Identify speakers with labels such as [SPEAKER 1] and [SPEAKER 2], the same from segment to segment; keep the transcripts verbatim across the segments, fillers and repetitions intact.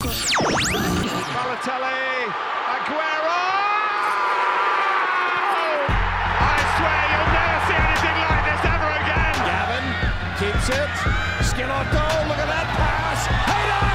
[SPEAKER 1] Balotelli, Aguero! I swear you'll never see anything like this ever again!
[SPEAKER 2] Gavin keeps it. Schelotto, look at that pass. Haydock!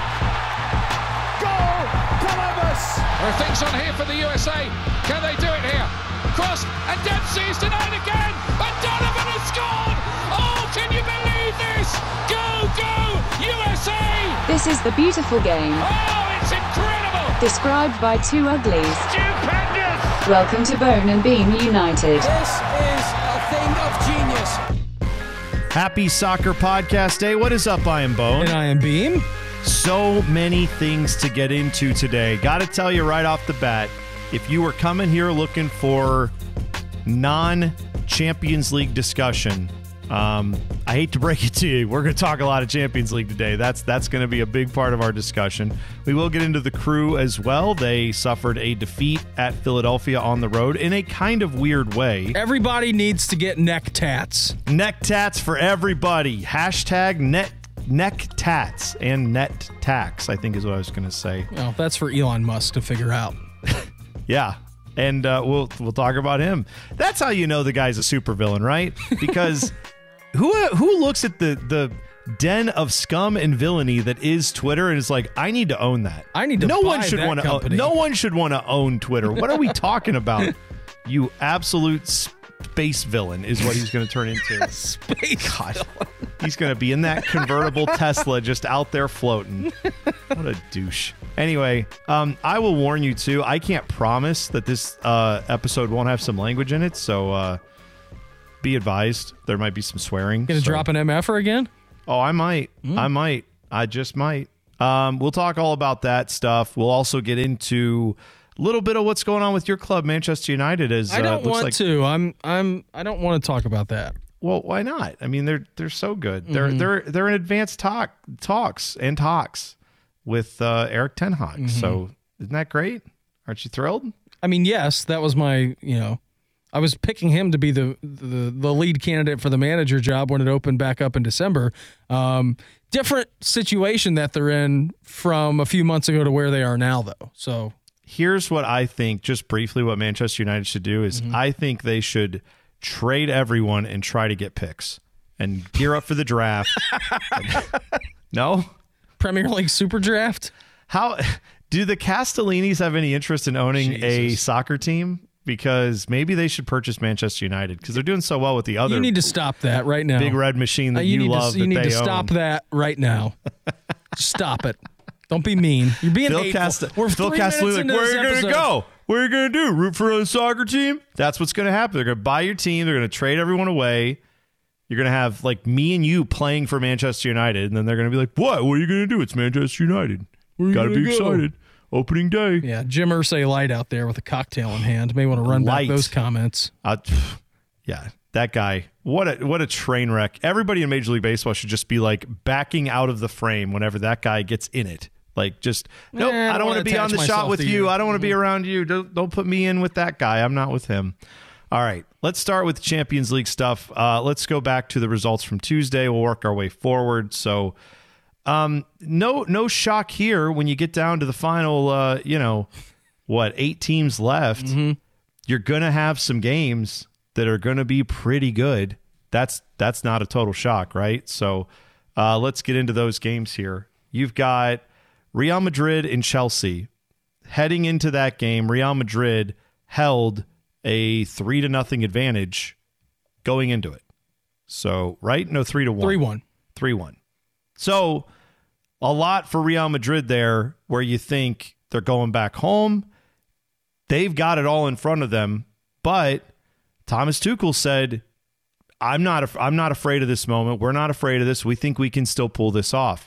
[SPEAKER 2] Goal! Columbus!
[SPEAKER 3] There are things on here for the U S A. Can they do it here? Cross, and Dempsey's denied again, and Donovan has scored! Oh, can you believe this? Go, go, U S A!
[SPEAKER 4] This is the beautiful game.
[SPEAKER 3] Oh, it's incredible!
[SPEAKER 4] Described by two uglies.
[SPEAKER 1] Stupendous!
[SPEAKER 4] Welcome to Bone and Beam United.
[SPEAKER 2] This is a thing of genius.
[SPEAKER 5] Happy Soccer Podcast Day. What is up? I am Bone.
[SPEAKER 6] And I am Beam.
[SPEAKER 5] So many things to get into today. Got to tell you right off the bat, if you were coming here looking for non-Champions League discussion, um, I hate to break it to you, we're going to talk a lot of Champions League today. That's that's going to be a big part of our discussion. We will get into the Crew as well. They suffered a defeat at Philadelphia on the road in a kind of weird way.
[SPEAKER 6] Everybody needs to get neck tats.
[SPEAKER 5] Neck tats for everybody. Hashtag net neck tats and net tax, I think is what I was going to say.
[SPEAKER 6] Well, that's for Elon Musk to figure out.
[SPEAKER 5] Yeah, and uh, we'll we'll talk about him. That's how you know the guy's a supervillain, right? Because who who looks at the the den of scum and villainy that is Twitter and is like, I need to own that.
[SPEAKER 6] I need to.
[SPEAKER 5] No
[SPEAKER 6] buy
[SPEAKER 5] one should
[SPEAKER 6] that
[SPEAKER 5] want to.
[SPEAKER 6] company.
[SPEAKER 5] No one should want to own Twitter. What are we talking about? You absolute space villain is what he's going to turn into.
[SPEAKER 6] Space
[SPEAKER 5] God, he's going to be in that convertible Tesla just out there floating. What a douche. Anyway, um, I will warn you too. I can't promise that this uh, episode won't have some language in it, so uh, be advised. There might be some swearing.
[SPEAKER 6] Gonna
[SPEAKER 5] so.
[SPEAKER 6] drop an M F-er again?
[SPEAKER 5] Oh, I might. Mm. I might. I just might. Um, we'll talk all about that stuff. We'll also get into a little bit of what's going on with your club, Manchester United. As
[SPEAKER 6] I don't
[SPEAKER 5] uh, looks
[SPEAKER 6] want
[SPEAKER 5] like,
[SPEAKER 6] to. I'm. I'm. I don't want to talk about that.
[SPEAKER 5] Well, why not? I mean, they're they're so good.
[SPEAKER 6] Mm-hmm.
[SPEAKER 5] They're they're they're in advanced talk talks and talks with uh, Eric Ten Hag. Mm-hmm. So isn't that great? Aren't you thrilled?
[SPEAKER 6] I mean, yes, that was my. You know, I was picking him to be the the, the lead candidate for the manager job when it opened back up in December. Um, different situation that they're in from a few months ago to where they are now, though. So
[SPEAKER 5] here's what I think. Just briefly, what Manchester United should do is, mm-hmm. I think they should trade everyone and try to get picks and gear up for the draft. No?
[SPEAKER 6] Premier League Super Draft?
[SPEAKER 5] How do the Castellinis have any interest in owning
[SPEAKER 6] Jesus.
[SPEAKER 5] a soccer team? Because maybe they should purchase Manchester United because they're doing so well with the other.
[SPEAKER 6] You need to stop that right now.
[SPEAKER 5] Big red machine that uh, you,
[SPEAKER 6] you
[SPEAKER 5] love.
[SPEAKER 6] To, you
[SPEAKER 5] that
[SPEAKER 6] need
[SPEAKER 5] they
[SPEAKER 6] to stop
[SPEAKER 5] own.
[SPEAKER 6] that right now. Stop it. Don't be mean. You're being
[SPEAKER 5] Phil
[SPEAKER 6] hateful.
[SPEAKER 5] Cast-
[SPEAKER 6] We're
[SPEAKER 5] Phil
[SPEAKER 6] three
[SPEAKER 5] Castellini, like,
[SPEAKER 6] minutes into
[SPEAKER 5] where are
[SPEAKER 6] this
[SPEAKER 5] you going to
[SPEAKER 6] episode.
[SPEAKER 5] go? What are you going to do? Root for a soccer team? That's what's going to happen. They're going to buy your team. They're going to trade everyone away. You're going to have like me and you playing for Manchester United, and then they're going to be like, "What? What are you going to do? It's Manchester United. Got to be go? excited. Opening day."
[SPEAKER 6] Yeah, Jim Irsay Light out there with a cocktail in hand. May want to run
[SPEAKER 5] Light.
[SPEAKER 6] back those comments.
[SPEAKER 5] Uh, yeah, that guy. What a what a train wreck. Everybody in Major League Baseball should just be like backing out of the frame whenever that guy gets in it. Like, just, nope,
[SPEAKER 6] eh, I
[SPEAKER 5] I don't want to be on the shot with you.
[SPEAKER 6] you.
[SPEAKER 5] I don't want to
[SPEAKER 6] mm-hmm.
[SPEAKER 5] be around you. Don't, don't put me in with that guy. I'm not with him. All right, let's start with Champions League stuff. Uh, let's go back to the results from Tuesday. We'll work our way forward. So, um, no no shock here when you get down to the final, uh, you know, what, eight teams left.
[SPEAKER 6] Mm-hmm.
[SPEAKER 5] You're going to have some games that are going to be pretty good. That's, that's not a total shock, right? So uh, let's get into those games here. You've got Real Madrid and Chelsea. Heading into that game, Real Madrid held a three to nothing advantage going into it. So, right? No, three to one.
[SPEAKER 6] Three one.
[SPEAKER 5] Three one. So, a lot for Real Madrid there, where you think they're going back home. They've got it all in front of them, but Thomas Tuchel said, "I'm not. Af- I'm not afraid of this moment. We're not afraid of this. We think we can still pull this off."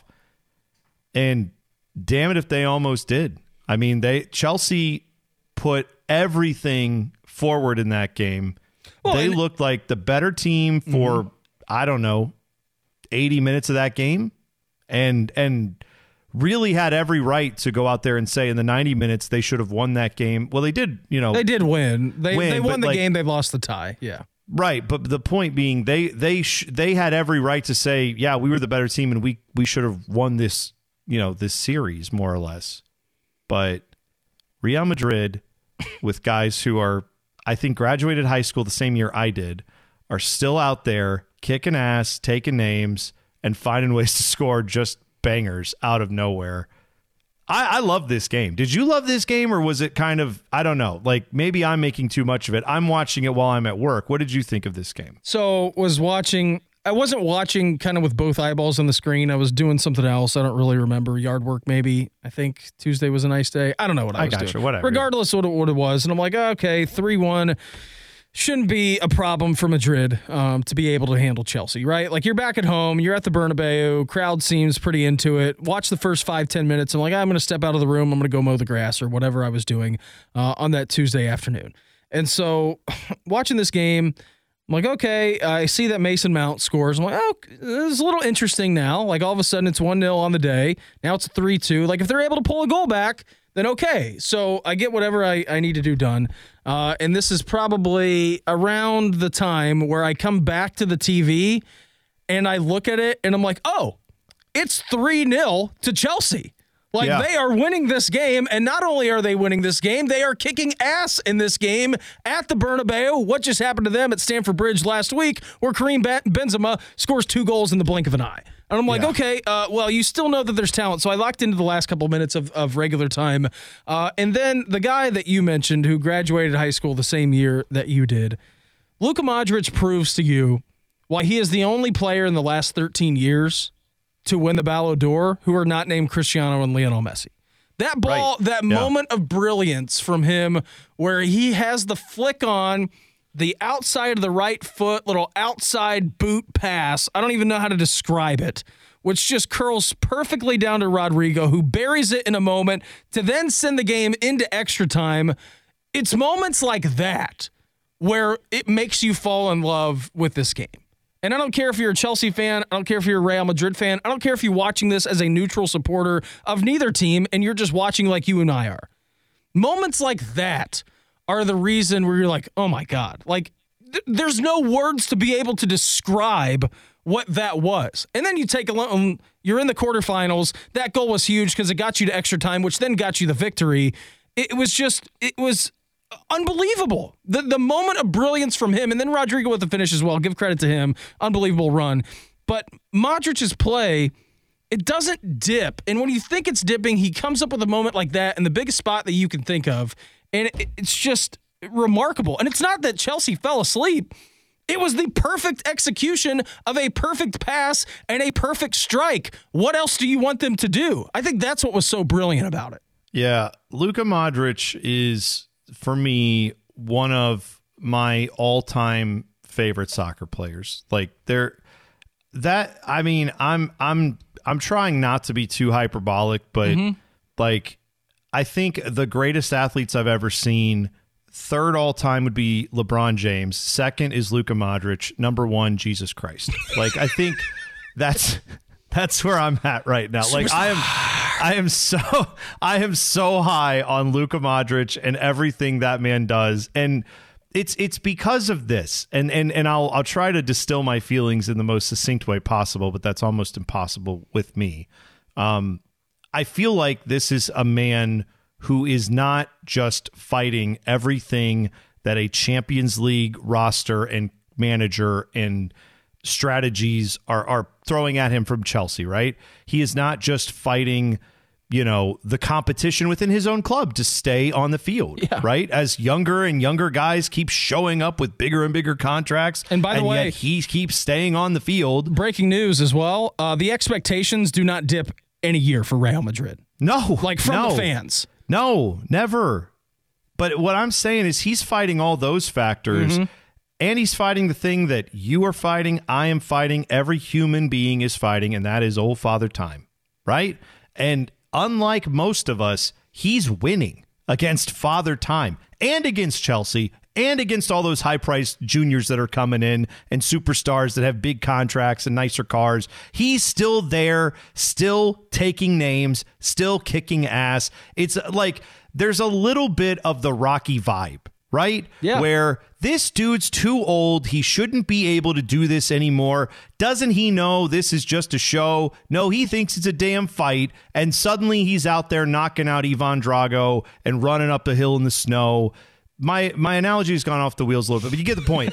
[SPEAKER 5] And damn it if they almost did. I mean, they Chelsea put everything forward in that game. Well, they looked like the better team for, mm-hmm. I don't know, eighty minutes of that game, and and really had every right to go out there and say in the ninety minutes they should have won that game. Well, they did, you know.
[SPEAKER 6] They did win. They
[SPEAKER 5] win,
[SPEAKER 6] they won the
[SPEAKER 5] like,
[SPEAKER 6] game. They lost the tie. Yeah.
[SPEAKER 5] Right, but the point being, they they sh- they had every right to say, yeah, we were the better team and we we should have won this you know, this series more or less. But Real Madrid with guys who are, I think, graduated high school the same year I did, are still out there kicking ass, taking names, and finding ways to score just bangers out of nowhere. I, I love this game. Did you love this game, or was it kind of, I don't know, like maybe I'm making too much of it. I'm watching it while I'm at work. What did you think of this game?
[SPEAKER 6] So was watching, I wasn't watching kind of with both eyeballs on the screen. I was doing something else. I don't really remember. Yard work maybe. I think Tuesday was a nice day. I don't know what I,
[SPEAKER 5] I
[SPEAKER 6] was
[SPEAKER 5] got
[SPEAKER 6] doing.
[SPEAKER 5] you, whatever.
[SPEAKER 6] Regardless of what it, what it was. And I'm like, oh, okay, three one. Shouldn't be a problem for Madrid um, to be able to handle Chelsea, right? Like, you're back at home, you're at the Bernabeu, crowd seems pretty into it. Watch the first five, ten minutes. I'm like, I'm going to step out of the room. I'm going to go mow the grass or whatever I was doing uh, on that Tuesday afternoon. And so watching this game, I'm like, okay, I see that Mason Mount scores. I'm like, oh, this is a little interesting now. Like, all of a sudden it's one nil on the day. Now it's three two. Like, if they're able to pull a goal back, then okay. So I get whatever I, I need to do done. Uh, and this is probably around the time where I come back to the T V and I look at it and I'm like, oh, it's three nil to Chelsea. Like,
[SPEAKER 5] yeah.
[SPEAKER 6] They are winning this game, and not only are they winning this game, they are kicking ass in this game at the Bernabeu. What just happened to them at Stamford Bridge last week, where Karim Benzema scores two goals in the blink of an eye? And I'm like, yeah. okay, uh, well, you still know that there's talent. So I locked into the last couple minutes of, of regular time. Uh, and then the guy that you mentioned who graduated high school the same year that you did, Luka Modric proves to you why he is the only player in the last thirteen years to win the Ballon d'Or who are not named Cristiano and Lionel Messi. That ball,
[SPEAKER 5] right.
[SPEAKER 6] that
[SPEAKER 5] yeah.
[SPEAKER 6] moment of brilliance from him where he has the flick on the outside of the right foot, little outside boot pass. I don't even know how to describe it, which just curls perfectly down to Rodrigo, who buries it in a moment to then send the game into extra time. It's moments like that where it makes you fall in love with this game. And I don't care if you're a Chelsea fan. I don't care if you're a Real Madrid fan. I don't care if you're watching this as a neutral supporter of neither team and you're just watching like you and I are. Moments like that are the reason where you're like, oh my God. Like, th- there's no words to be able to describe what that was. And then you take a look, you're in the quarterfinals. That goal was huge because it got you to extra time, which then got you the victory. It was just, it was unbelievable. The the moment of brilliance from him, and then Rodrigo with the finish as well. Give credit to him. Unbelievable run. But Modric's play, it doesn't dip. And when you think it's dipping, he comes up with a moment like that in the biggest spot that you can think of. And it, it's just remarkable. And it's not that Chelsea fell asleep. It was the perfect execution of a perfect pass and a perfect strike. What else do you want them to do? I think that's what was so brilliant about it.
[SPEAKER 5] Yeah, Luka Modric is, for me, one of my all-time favorite soccer players. Like, they're that I mean, I'm I'm I'm trying not to be too hyperbolic, but mm-hmm. like, I think the greatest athletes I've ever seen, third all-time would be LeBron James, second is Luka Modric, number one, Jesus Christ. Like, I think that's that's where I'm at right now. Like, I am I am so I am so high on Luka Modric and everything that man does, and it's it's because of this. And and and I'll I'll try to distill my feelings in the most succinct way possible, but that's almost impossible with me. Um, I feel like this is a man who is not just fighting everything that a Champions League roster and manager and strategies are are throwing at him from Chelsea, right? He is not just fighting, you know, the competition within his own club to stay on the field, yeah. right? As younger and younger guys keep showing up with bigger and bigger contracts,
[SPEAKER 6] and by the
[SPEAKER 5] and
[SPEAKER 6] way,
[SPEAKER 5] yet he keeps staying on the field.
[SPEAKER 6] Breaking news as well: uh, the expectations do not dip any year for Real Madrid.
[SPEAKER 5] No,
[SPEAKER 6] like from
[SPEAKER 5] no.
[SPEAKER 6] the fans.
[SPEAKER 5] No, never. But what I'm saying is he's fighting all those factors. Mm-hmm. And he's fighting the thing that you are fighting, I am fighting, every human being is fighting, and that is old Father Time, right? And unlike most of us, he's winning against Father Time and against Chelsea and against all those high-priced juniors that are coming in and superstars that have big contracts and nicer cars. He's still there, still taking names, still kicking ass. It's like there's a little bit of the Rocky vibe right?
[SPEAKER 6] Yeah.
[SPEAKER 5] Where this dude's too old. He shouldn't be able to do this anymore. Doesn't he know this is just a show? No, he thinks it's a damn fight. And suddenly he's out there knocking out Ivan Drago and running up the hill in the snow. My my analogy has gone off the wheels a little bit, but you get the point.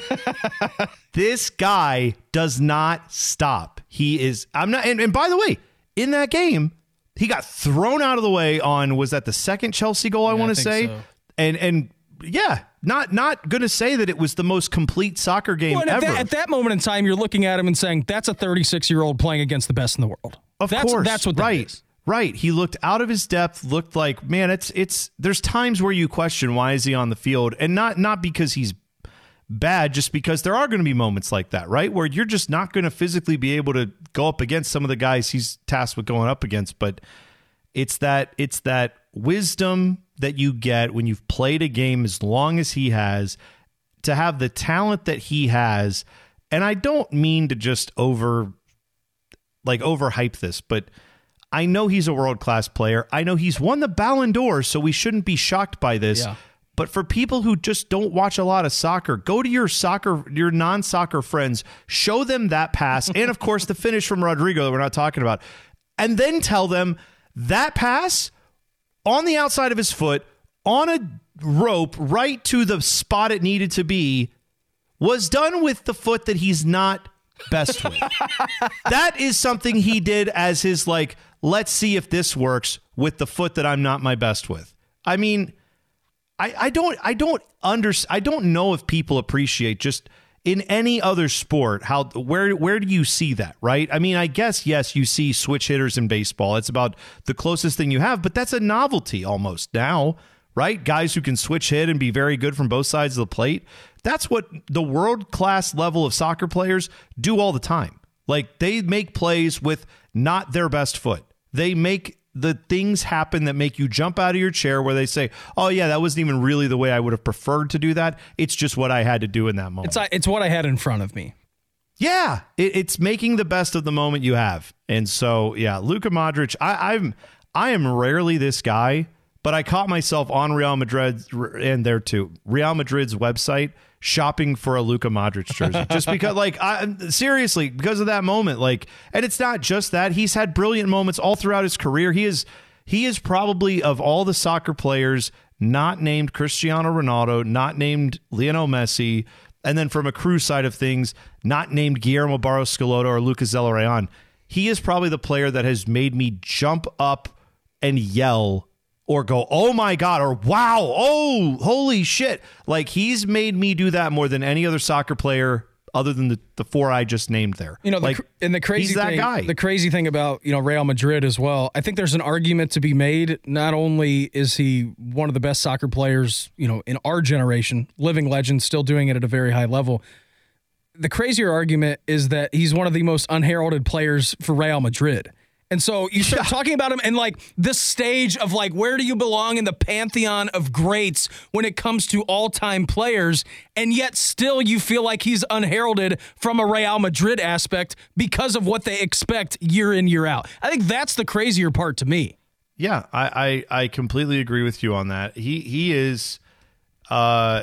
[SPEAKER 5] This guy does not stop. He is, I'm not, and, and by the way, in that game, he got thrown out of the way on, was that the second Chelsea goal, I
[SPEAKER 6] Yeah,
[SPEAKER 5] want
[SPEAKER 6] I
[SPEAKER 5] to
[SPEAKER 6] think
[SPEAKER 5] say?
[SPEAKER 6] so.
[SPEAKER 5] And, and yeah, not not going to say that it was the most complete soccer game
[SPEAKER 6] Well, and at,
[SPEAKER 5] ever.
[SPEAKER 6] that, at that moment in time, you're looking at him and saying, that's a thirty-six-year-old playing against the best in the world.
[SPEAKER 5] Of
[SPEAKER 6] that's,
[SPEAKER 5] course.
[SPEAKER 6] That's what that
[SPEAKER 5] right.
[SPEAKER 6] is.
[SPEAKER 5] Right. He looked out of his depth, looked like, man, it's, it's, there's times where you question, why is he on the field? And not, not because he's bad, just because there are going to be moments like that, right? Where you're just not going to physically be able to go up against some of the guys he's tasked with going up against. But it's that, it's that wisdom that you get when you've played a game as long as he has, to have the talent that he has. And I don't mean to just over, like overhype this, but I know he's a world-class player. I know he's won the Ballon d'Or, so we shouldn't be shocked by this.
[SPEAKER 6] Yeah.
[SPEAKER 5] But for people who just don't watch a lot of soccer, go to your soccer, your non-soccer friends, show them that pass, and of course the finish from Rodrigo that we're not talking about, and then tell them that pass on the outside of his foot, on a rope, right to the spot it needed to be, was done with the foot that he's not best with. That is something he did as his, like, let's see if this works with the foot that I'm not my best with. I mean, I, I don't I don't under, I don't know if people appreciate just in any other sport how where where do you see that, right? I mean, I guess yes, you see switch hitters in baseball. It's about the closest thing you have, but that's a novelty almost now, right? Guys who can switch hit and be very good from both sides of the plate. That's what the world-class level of soccer players do all the time. Like, they make plays with not their best foot. They make the things happen that make you jump out of your chair, where they say, oh, yeah, that wasn't even really the way I would have preferred to do that. It's just what I had to do in that moment.
[SPEAKER 6] It's, it's what I had in front of me.
[SPEAKER 5] Yeah, it, it's making the best of the moment you have. And so, yeah, Luka Modric, I, I'm I am rarely this guy, but I caught myself on Real Madrid, and there too, Real Madrid's website, shopping for a Luka Modric jersey. Just because, like, I, seriously, because of that moment. Like, and it's not just that. He's had brilliant moments all throughout his career. He is, he is probably, of all the soccer players, not named Cristiano Ronaldo, not named Lionel Messi, and then from a crew side of things, not named Guillermo Barros Schelotto or Lucas Zelarayan. He is probably the player that has made me jump up and yell or go, oh my God, or wow, oh, holy shit. Like, he's made me do that more than any other soccer player other than the, the four I just named there.
[SPEAKER 6] You know,
[SPEAKER 5] like,
[SPEAKER 6] the, and the crazy
[SPEAKER 5] he's that
[SPEAKER 6] thing,
[SPEAKER 5] guy.
[SPEAKER 6] the crazy thing about, you know, Real Madrid as well, I think there's an argument to be made. Not only is he one of the best soccer players, you know, in our generation, living legend, still doing it at a very high level. The crazier argument is that he's one of the most unheralded players for Real Madrid. And so you start yeah. talking about him and, like, this stage of, like, where do you belong in the pantheon of greats when it comes to all-time players, and yet still you feel like he's unheralded from a Real Madrid aspect because of what they expect year in, year out. I think that's the crazier part to me.
[SPEAKER 5] Yeah, I, I, I completely agree with you on that. He he is... Uh,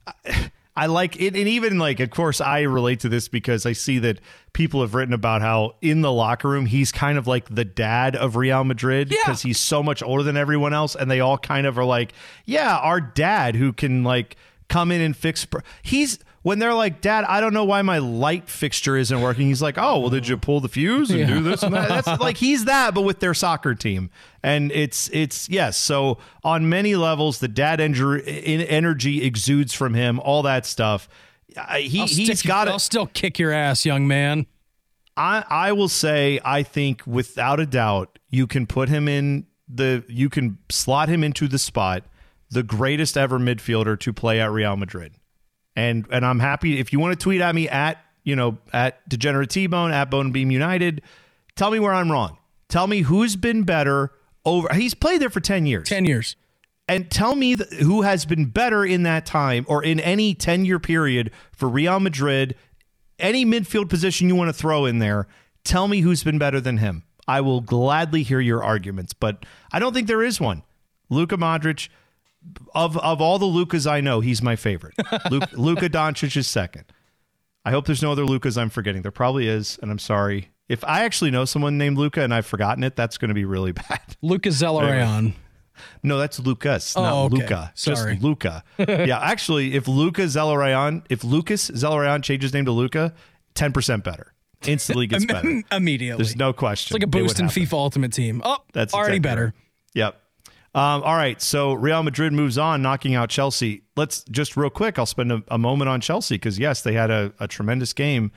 [SPEAKER 5] I like it, and even, like, of course, I relate to this because I see that people have written about how in the locker room he's kind of like the dad of Real Madrid because
[SPEAKER 6] yeah.
[SPEAKER 5] he's so much older than everyone else, and they all kind of are like, yeah, our dad who can, like, come in and fix. Pr-. He's when they're like, Dad, I don't know why my light fixture isn't working. He's like, oh, well, did you pull the fuse and yeah. do this and that? That's like, he's that, but with their soccer team. And it's, it's yes. So on many levels, the dad energy exudes from him, all that stuff. He, he's got it.
[SPEAKER 6] I'll still kick your ass, young man.
[SPEAKER 5] I, I will say, I think without a doubt, you can put him in the, you can slot him into the spot, the greatest ever midfielder to play at Real Madrid. And and I'm happy if you want to tweet at me at, you know, at Degenerate T-Bone, at Bone Beam United. Tell me where I'm wrong. Tell me who's been better over. He's played there for ten years.
[SPEAKER 6] ten years.
[SPEAKER 5] And tell me th- who has been better in that time or in any ten-year period for Real Madrid, any midfield position you want to throw in there. Tell me who's been better than him. I will gladly hear your arguments, but I don't think there is one. Luka Modric, of of all the Lukas I know, he's my favorite. Luka, Luka Doncic is second. I hope there's no other Lukas I'm forgetting. There probably is, and I'm sorry. If I actually know someone named Luka and I've forgotten it, that's going to be really bad.
[SPEAKER 6] Luka Zelarayan.
[SPEAKER 5] No, that's Lucas,
[SPEAKER 6] oh,
[SPEAKER 5] not
[SPEAKER 6] okay.
[SPEAKER 5] Luka.
[SPEAKER 6] Sorry.
[SPEAKER 5] Just Luka. Yeah, actually, if Luka Zelarayan, if Lucas Zelarayan changes name to Luka, ten percent better. Instantly gets better.
[SPEAKER 6] Immediately.
[SPEAKER 5] There's no question.
[SPEAKER 6] It's like a boost in FIFA Ultimate Team. Oh,
[SPEAKER 5] that's
[SPEAKER 6] already
[SPEAKER 5] exactly
[SPEAKER 6] better.
[SPEAKER 5] Right. Yep. Um, all right, so Real Madrid moves on, knocking out Chelsea. Let's just real quick, I'll spend a, a moment on Chelsea because, yes, they had a, a tremendous game.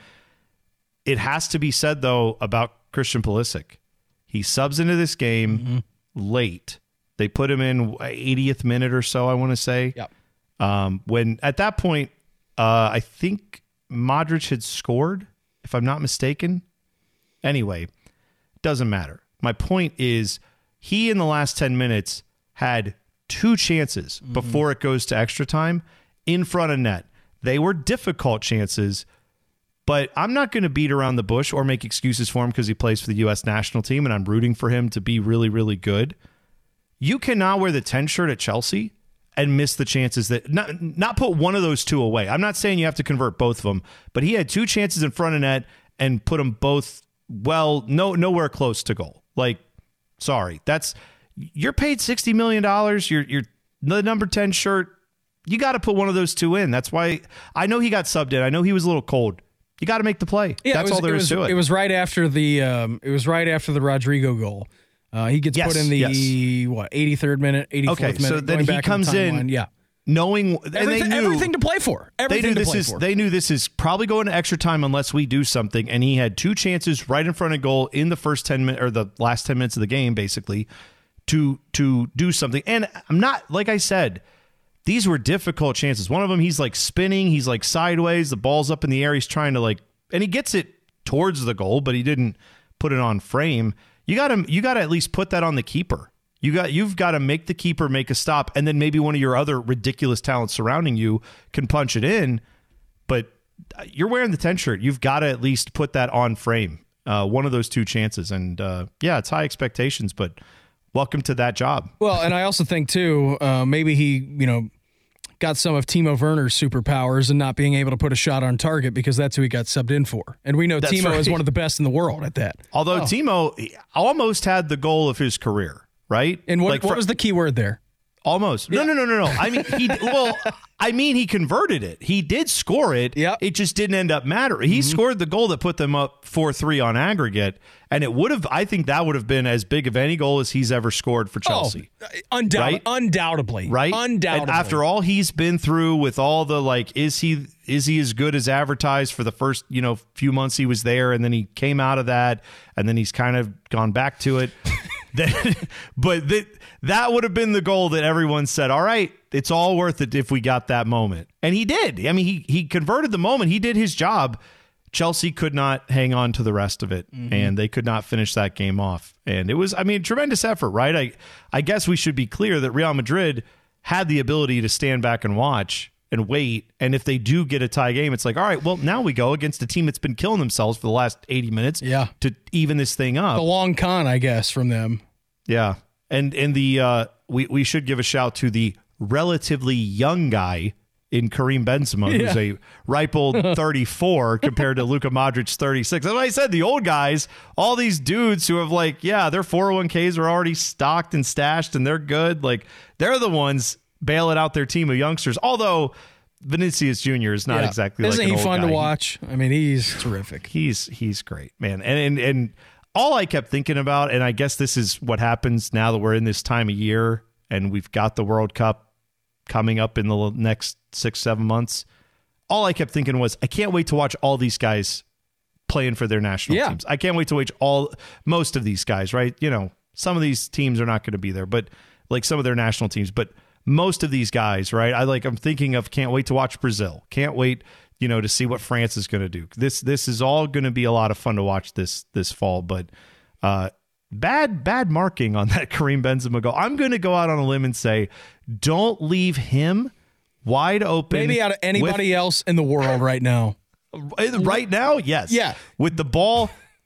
[SPEAKER 5] It has to be said, though, about Christian Pulisic. He subs into this game mm-hmm. late. They put him in eightieth minute or so, I want to say.
[SPEAKER 6] Yep.
[SPEAKER 5] Um, when at that point, uh, I think Modric had scored, if I'm not mistaken. Anyway, doesn't matter. My point is, he, in the last ten minutes, had two chances mm-hmm. before it goes to extra time in front of net. They were difficult chances, but I'm not going to beat around the bush or make excuses for him because he plays for the U S national team, and I'm rooting for him to be really, really good. You cannot wear the ten shirt at Chelsea and miss the chances that not, not put one of those two away. I'm not saying you have to convert both of them, but he had two chances in front of net and put them both, well, no, nowhere close to goal. Like, sorry, that's you're paid sixty million dollars. You're you're the number ten shirt. You got to put one of those two in. That's why I know he got subbed in. I know he was a little cold. You got to make the play.
[SPEAKER 6] Yeah,
[SPEAKER 5] that's
[SPEAKER 6] was,
[SPEAKER 5] all there
[SPEAKER 6] is
[SPEAKER 5] to it.
[SPEAKER 6] It was right after the um, it was right after the Rodrigo goal. Uh, he gets
[SPEAKER 5] yes,
[SPEAKER 6] put in the
[SPEAKER 5] yes.
[SPEAKER 6] what eighty-third minute, eighty-fourth
[SPEAKER 5] okay,
[SPEAKER 6] minute.
[SPEAKER 5] So then
[SPEAKER 6] going
[SPEAKER 5] he
[SPEAKER 6] back
[SPEAKER 5] comes
[SPEAKER 6] in, the
[SPEAKER 5] in,
[SPEAKER 6] yeah,
[SPEAKER 5] knowing and
[SPEAKER 6] everything,
[SPEAKER 5] they knew,
[SPEAKER 6] everything to play for. Everything
[SPEAKER 5] they knew
[SPEAKER 6] to
[SPEAKER 5] this
[SPEAKER 6] play
[SPEAKER 5] is
[SPEAKER 6] for.
[SPEAKER 5] they knew this is probably going to extra time unless we do something. And he had two chances right in front of goal in the first ten minutes or the last ten minutes of the game, basically, to to do something. And I'm not like I said. These were difficult chances. One of them, he's like spinning. He's like sideways. The ball's up in the air. He's trying to like, and he gets it towards the goal, but he didn't put it on frame. You got to, you got to at least put that on the keeper. You got, you've got to make the keeper make a stop, and then maybe one of your other ridiculous talents surrounding you can punch it in. But you're wearing the ten shirt. You've got to at least put that on frame. Uh, one of those two chances, and uh, yeah, it's high expectations, but. Welcome to that job.
[SPEAKER 6] Well, and I also think, too, uh, maybe he, you know, got some of Timo Werner's superpowers and not being able to put a shot on target because that's who he got subbed in for. And we know
[SPEAKER 5] that's
[SPEAKER 6] Timo
[SPEAKER 5] right.
[SPEAKER 6] is one of the best in the world at that.
[SPEAKER 5] Although
[SPEAKER 6] oh.
[SPEAKER 5] Timo almost had the goal of his career, right?
[SPEAKER 6] And what,
[SPEAKER 5] like
[SPEAKER 6] what
[SPEAKER 5] for,
[SPEAKER 6] was the key word there?
[SPEAKER 5] Almost. No, no, no, no, no. I mean, he well, I mean, he converted it. He did score it.
[SPEAKER 6] Yep.
[SPEAKER 5] It just didn't end up mattering. He mm-hmm. scored the goal that put them up four three on aggregate, and it would have. I think that would have been as big of any goal as he's ever scored for Chelsea.
[SPEAKER 6] Oh, undoubt-
[SPEAKER 5] right?
[SPEAKER 6] Undoubtedly,
[SPEAKER 5] right?
[SPEAKER 6] Undoubtedly.
[SPEAKER 5] And after all he's been through with all the like, is he is he as good as advertised for the first you know few months he was there, and then he came out of that, and then he's kind of gone back to it. That, but that that would have been the goal that everyone said, all right, it's all worth it if we got that moment. And he did. I mean, he he converted the moment. He did his job. Chelsea could not hang on to the rest of it, mm-hmm. and they could not finish that game off. And it was, I mean, tremendous effort, right? I, I guess we should be clear that Real Madrid had the ability to stand back and watch and wait. And if they do get a tie game, it's like, all right, well, now we go against a team that's been killing themselves for the last eighty minutes
[SPEAKER 6] yeah.
[SPEAKER 5] to even this thing up.
[SPEAKER 6] The long con, I guess, from them.
[SPEAKER 5] Yeah. And and the uh, we, we should give a shout to the relatively young guy in Karim Benzema,
[SPEAKER 6] yeah.
[SPEAKER 5] who's a ripe old thirty-four compared to Luka Modric's thirty-six. That's what I said. The old guys, all these dudes who have like, yeah, their four oh one k's are already stocked and stashed and they're good. Like, they're the ones bailing out their team of youngsters. Although Vinicius Junior is not
[SPEAKER 6] yeah.
[SPEAKER 5] exactly
[SPEAKER 6] Isn't
[SPEAKER 5] like an
[SPEAKER 6] he
[SPEAKER 5] old
[SPEAKER 6] fun
[SPEAKER 5] guy.
[SPEAKER 6] to watch? I mean, he's terrific.
[SPEAKER 5] He's he's great, man. And, and and all I kept thinking about, and I guess this is what happens now that we're in this time of year and we've got the World Cup coming up in the next six, seven months. All I kept thinking was, I can't wait to watch all these guys playing for their national
[SPEAKER 6] yeah.
[SPEAKER 5] teams. I can't wait to watch all most of these guys, right? You know, some of these teams are not going to be there, but like some of their national teams, but most of these guys, right? I like, I'm thinking of, can't wait to watch Brazil. Can't wait, you know, to see what France is going to do. This, this is all going to be a lot of fun to watch this, this fall, but, uh, bad, bad marking on that Karim Benzema goal. I'm going to go out on a limb and say, don't leave him wide open.
[SPEAKER 6] Maybe out of anybody
[SPEAKER 5] with,
[SPEAKER 6] else in the world right now.
[SPEAKER 5] Right now, yes.
[SPEAKER 6] Yeah.
[SPEAKER 5] With the ball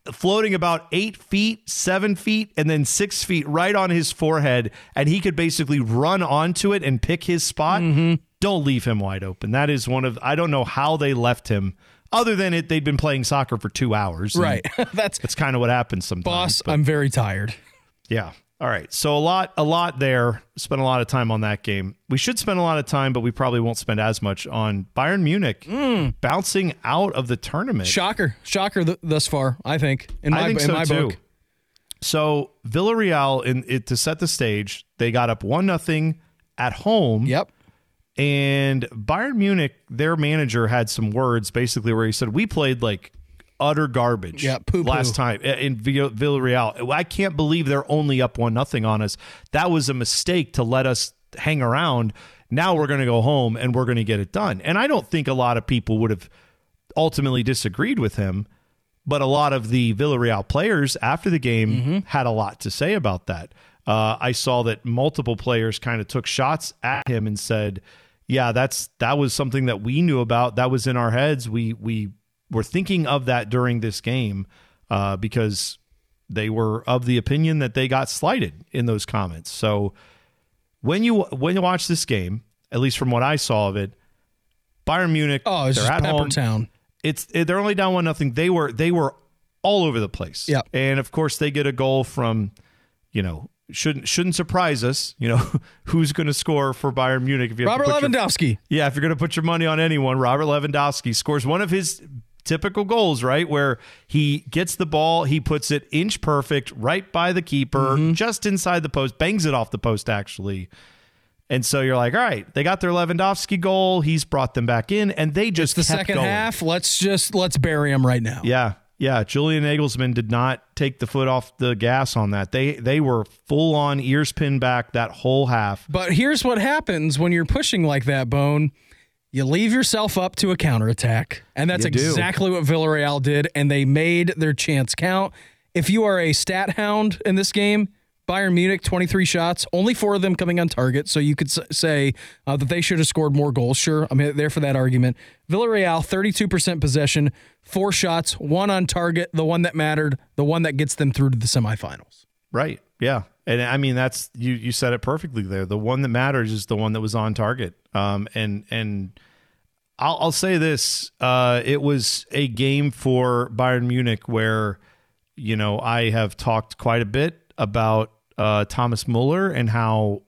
[SPEAKER 5] floating about eight feet, seven feet, and then six feet right on his forehead, and he could basically run onto it and pick his spot. Mm-hmm. Don't leave him wide open. That is one of, I don't know how they left him, other than it they'd been playing soccer for two hours.
[SPEAKER 6] Right. that's
[SPEAKER 5] that's kind of what happens sometimes.
[SPEAKER 6] Boss,
[SPEAKER 5] but,
[SPEAKER 6] I'm very tired.
[SPEAKER 5] Yeah. All right. So a lot, a lot there. Spent a lot of time on that game. We should spend a lot of time, but we probably won't spend as much on Bayern Munich
[SPEAKER 6] mm.
[SPEAKER 5] bouncing out of the tournament.
[SPEAKER 6] Shocker. Shocker th- thus far, I think, in my,
[SPEAKER 5] I think
[SPEAKER 6] in
[SPEAKER 5] so
[SPEAKER 6] my
[SPEAKER 5] too.
[SPEAKER 6] book.
[SPEAKER 5] So Villarreal, in it, to set the stage, they got up one nothing at home.
[SPEAKER 6] Yep.
[SPEAKER 5] And Bayern Munich, their manager had some words basically where he said, we played like utter garbage
[SPEAKER 6] yeah, poo-poo.
[SPEAKER 5] last time in Villarreal. I can't believe they're only up one nothing on us. That was a mistake to let us hang around. Now we're going to go home and we're going to get it done. And I don't think a lot of people would have ultimately disagreed with him, but a lot of the Villarreal players after the game mm-hmm. had a lot to say about that. Uh, I saw that multiple players kind of took shots at him and said, yeah, that's that was something that we knew about. That was in our heads. We we were thinking of that during this game uh, because they were of the opinion that they got slighted in those comments. So when you when you watch this game, at least from what I saw of it, Bayern Munich,
[SPEAKER 6] oh, it's
[SPEAKER 5] they're
[SPEAKER 6] just
[SPEAKER 5] at
[SPEAKER 6] Pepper
[SPEAKER 5] home.
[SPEAKER 6] Town.
[SPEAKER 5] It's they're only down one nothing. They were they were all over the place.
[SPEAKER 6] Yep.
[SPEAKER 5] And of course they get a goal from, you know, shouldn't shouldn't surprise us. You know, who's going to score for Bayern Munich? If you have
[SPEAKER 6] Robert
[SPEAKER 5] to put
[SPEAKER 6] Lewandowski.
[SPEAKER 5] Your, yeah, if you're going to put your money on anyone, Robert Lewandowski scores one of his typical goals, right, where he gets the ball, he puts it inch perfect right by the keeper, mm-hmm. just inside the post, bangs it off the post actually. And so you're like, all right, they got their Lewandowski goal. He's brought them back in, and they just
[SPEAKER 6] it's the
[SPEAKER 5] kept
[SPEAKER 6] second
[SPEAKER 5] going.
[SPEAKER 6] half. Let's just let's bury him right now.
[SPEAKER 5] Yeah, yeah. Julian Nagelsmann did not take the foot off the gas on that. They they were full on ears pinned back that whole half.
[SPEAKER 6] But here's what happens when you're pushing like that, Bone. You leave yourself up to a counterattack, and that's exactly what Villarreal did, and they made their chance count. If you are a stat hound in this game, Bayern Munich, twenty-three shots, only four of them coming on target, so you could say uh, that they should have scored more goals. Sure, I'm there for that argument. Villarreal, thirty-two percent possession, four shots, one on target, the one that mattered, the one that gets them through to the semifinals.
[SPEAKER 5] Right, yeah. And I mean, that's you you said it perfectly there. The one that matters is the one that was on target. Um, and and I'll, I'll say this, uh, it was a game for Bayern Munich where, you know, I have talked quite a bit about Uh, Thomas Muller and how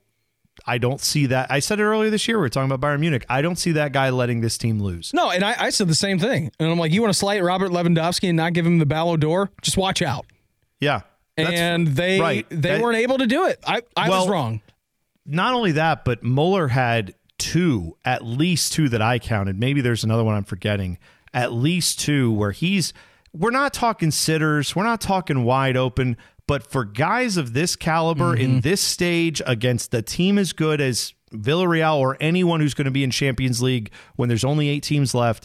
[SPEAKER 5] I don't see that. I said it earlier this year. We were talking about Bayern Munich. I don't see that guy letting this team lose.
[SPEAKER 6] No, and I, I said the same thing. And I'm like, you want to slight Robert Lewandowski and not give him the Ballon d'Or? Just watch out.
[SPEAKER 5] Yeah.
[SPEAKER 6] And they
[SPEAKER 5] right.
[SPEAKER 6] they
[SPEAKER 5] that,
[SPEAKER 6] weren't able to do it. I, I
[SPEAKER 5] well,
[SPEAKER 6] was wrong.
[SPEAKER 5] Not only that, but Muller had two, at least two that I counted. Maybe there's another one I'm forgetting. At least two where he's, we're not talking sitters. We're not talking wide open. But for guys of this caliber mm-hmm. in this stage against the team as good as Villarreal or anyone who's going to be in Champions League when there's only eight teams left,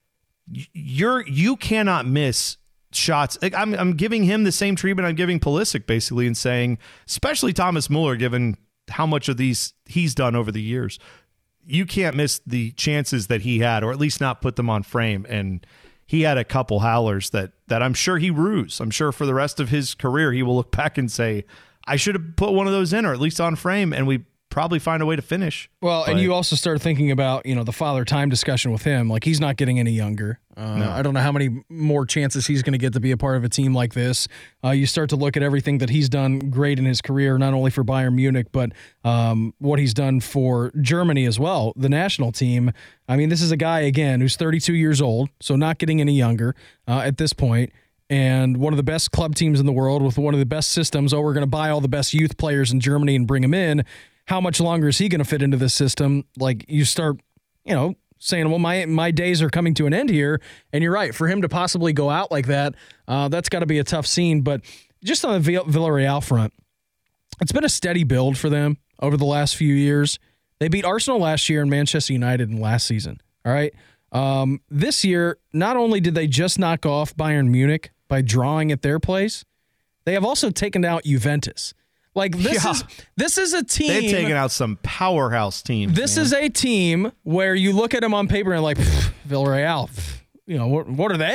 [SPEAKER 5] you're you cannot miss shots. I'm I'm giving him the same treatment I'm giving Pulisic basically, and saying, especially Thomas Muller, given how much of these he's done over the years, you can't miss the chances that he had, or at least not put them on frame. And he had a couple howlers that that I'm sure he rues. I'm sure for the rest of his career, he will look back and say, I should have put one of those in, or at least on frame, and we probably find a way to finish.
[SPEAKER 6] Well, but, and you also start thinking about, you know, the father time discussion with him. Like, he's not getting any younger. Uh, no. I don't know how many more chances he's going to get to be a part of a team like this. Uh, you start to look at everything that he's done great in his career, not only for Bayern Munich, but um, what he's done for Germany as well, the national team. I mean, this is a guy, again, who's thirty-two years old, so not getting any younger uh, at this point, and one of the best club teams in the world with one of the best systems. Oh, we're going to buy all the best youth players in Germany and bring them in. How much longer is he going to fit into this system? Like, you start, you know, saying, well, my my days are coming to an end here. And you're right. For him to possibly go out like that, uh, that's got to be a tough scene. But just on the Villarreal front, it's been a steady build for them over the last few years. They beat Arsenal last year and Manchester United in last season. All right. Um, this year, not only did they just knock off Bayern Munich by drawing at their place, they have also taken out Juventus. Like, this yeah. is this is a team.
[SPEAKER 5] They've taken out some powerhouse teams.
[SPEAKER 6] This
[SPEAKER 5] man.
[SPEAKER 6] is a team where you look at them on paper and like, Villarreal, you know, what, what are they?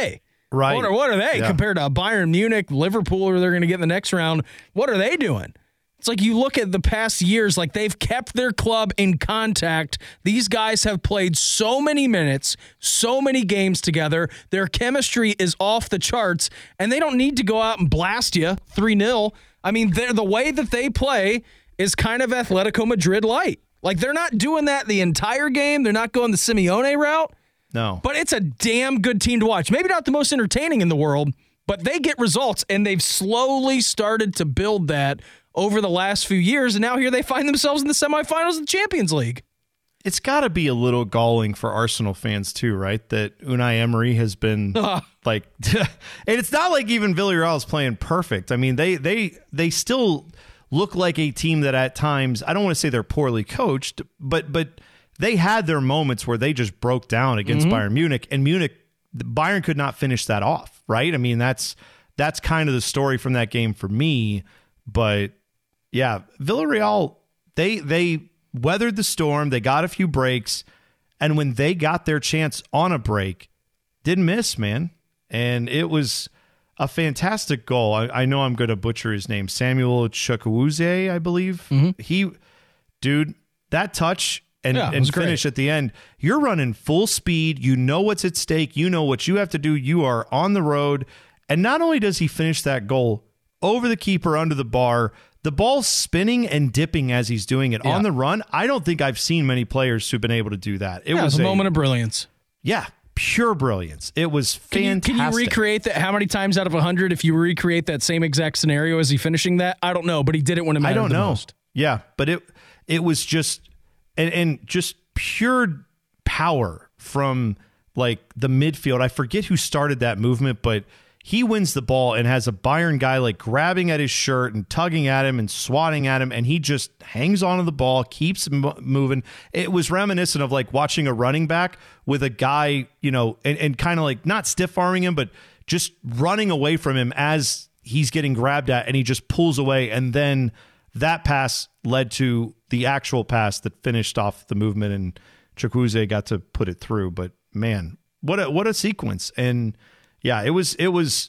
[SPEAKER 5] Right.
[SPEAKER 6] What are, what are they
[SPEAKER 5] Yeah.
[SPEAKER 6] compared to Bayern Munich, Liverpool, or they're going to get in the next round? What are they doing? It's like you look at the past years, like they've kept their club in contact. These guys have played so many minutes, so many games together. Their chemistry is off the charts, and they don't need to go out and blast you three nil. I mean, they're, the way that they play is kind of Atletico Madrid light. Like, they're not doing that the entire game. They're not going the Simeone route.
[SPEAKER 5] No.
[SPEAKER 6] But it's a damn good team to watch. Maybe not the most entertaining in the world, but they get results, and they've slowly started to build that over the last few years, and now here they find themselves in the semifinals of the Champions League.
[SPEAKER 5] It's got to be a little galling for Arsenal fans too, right? That Unai Emery has been
[SPEAKER 6] Uh.
[SPEAKER 5] like, and it's not like even Villarreal is playing perfect. I mean, they they they still look like a team that at times, I don't want to say they're poorly coached, but but they had their moments where they just broke down against mm-hmm. Bayern Munich, and Munich, Bayern could not finish that off, right? I mean, that's that's kind of the story from that game for me, but. Yeah, Villarreal, they they weathered the storm. They got a few breaks, and when they got their chance on a break, didn't miss, man. And it was a fantastic goal. I, I know I'm going to butcher his name. Samuel Chukwueze, I believe. Mm-hmm. He, dude, that touch and,
[SPEAKER 6] yeah,
[SPEAKER 5] and finish
[SPEAKER 6] great.
[SPEAKER 5] at the end, you're running full speed. You know what's at stake. You know what you have to do. You are on the road. And not only does he finish that goal over the keeper, under the bar, the ball's spinning and dipping as he's doing it
[SPEAKER 6] yeah.
[SPEAKER 5] on the run. I don't think I've seen many players who've been able to do that. It
[SPEAKER 6] yeah,
[SPEAKER 5] was
[SPEAKER 6] it was a
[SPEAKER 5] a
[SPEAKER 6] moment of brilliance.
[SPEAKER 5] Yeah, pure brilliance. It was
[SPEAKER 6] Can
[SPEAKER 5] fantastic.
[SPEAKER 6] you, can you recreate that? How many times out of one hundred, if you recreate that same exact scenario as he finishing that? I don't know, but he did it when it mattered
[SPEAKER 5] I don't
[SPEAKER 6] the
[SPEAKER 5] know.
[SPEAKER 6] most.
[SPEAKER 5] Yeah, but it it was just and, and just pure power from like the midfield. I forget who started that movement, but he wins the ball and has a Bayern guy like grabbing at his shirt and tugging at him and swatting at him, and he just hangs onto the ball, keeps m- moving. It was reminiscent of like watching a running back with a guy, you know, and, and kind of like not stiff-arming him, but just running away from him as he's getting grabbed at, and he just pulls away, and then that pass led to the actual pass that finished off the movement, and Chukwueze got to put it through. But man, what a what a sequence. And yeah, it was, it was,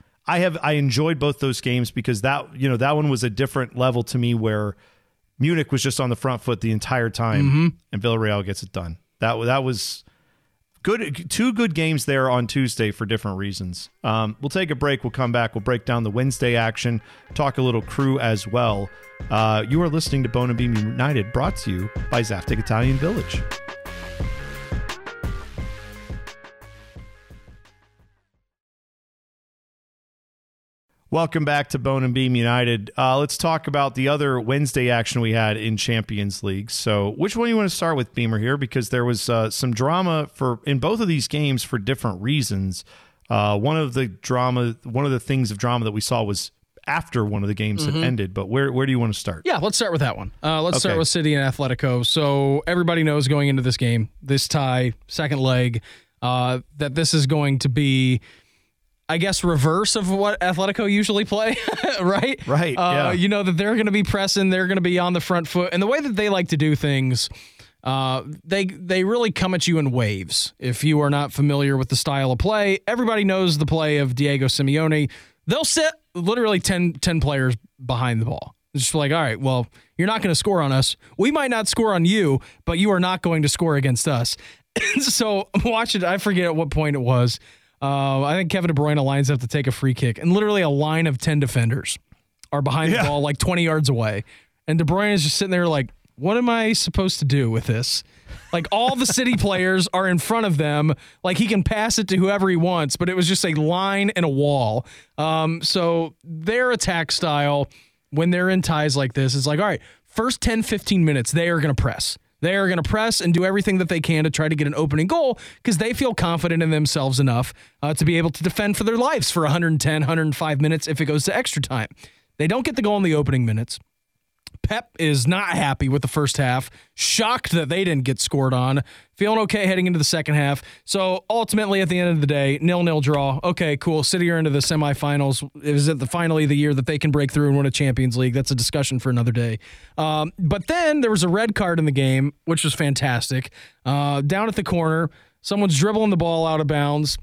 [SPEAKER 5] I have, I enjoyed both those games because that, you know, that one was a different level to me where Munich was just on the front foot the entire time mm-hmm. and Villarreal gets it done. That, that was good. Two good games there on Tuesday for different reasons. Um, we'll take a break. We'll come back. We'll break down the Wednesday action, talk a little crew as well. Uh, you are listening to Bone and Beam United, brought to you by Zaftig Italian Village. Welcome back to Bone and Beam United. Uh, let's talk about the other Wednesday action we had in Champions League. So which one do you want to start with, Beamer, here? Because there was uh, some drama for in both of these games for different reasons. Uh, one of the drama, one of the things of drama that we saw was after one of the games mm-hmm. had ended. But where where do you want to start?
[SPEAKER 6] Yeah, let's start with that one. Uh, let's
[SPEAKER 5] okay.
[SPEAKER 6] start with City and Atletico. So everybody knows going into this game, this tie, second leg, uh, that this is going to be, I guess, reverse of what Atletico usually play, right?
[SPEAKER 5] Right,
[SPEAKER 6] uh,
[SPEAKER 5] yeah.
[SPEAKER 6] You know, that they're going to be pressing, they're going to be on the front foot. And the way that they like to do things, uh, they they really come at you in waves. If you are not familiar with the style of play, everybody knows the play of Diego Simeone. They'll sit literally ten, ten players behind the ball. It's just like, all right, well, you're not going to score on us. We might not score on you, but you are not going to score against us. So watch it. I forget at what point it was. Uh, I think Kevin De Bruyne lines up to take a free kick, and literally a line of ten defenders are behind yeah. the ball, like twenty yards away. And De Bruyne is just sitting there like, what am I supposed to do with this? Like, all the City players are in front of them. Like, he can pass it to whoever he wants, but it was just a line and a wall. Um, so their attack style, when they're in ties like this, is like, all right, first ten, fifteen minutes, they are going to press. They are going to press and do everything that they can to try to get an opening goal because they feel confident in themselves enough uh, to be able to defend for their lives for one hundred ten, one hundred five minutes if it goes to extra time. They don't get the goal in the opening minutes. Pep is not happy with the first half, shocked that they didn't get scored on, feeling okay heading into the second half. So ultimately, at the end of the day, nil-nil draw. Okay, cool. City are into the semifinals. Is it the finally the year that they can break through and win a Champions League? That's a discussion for another day. Um, but then there was a red card in the game, which was fantastic. Uh, down at the corner, someone's dribbling the ball out of bounds.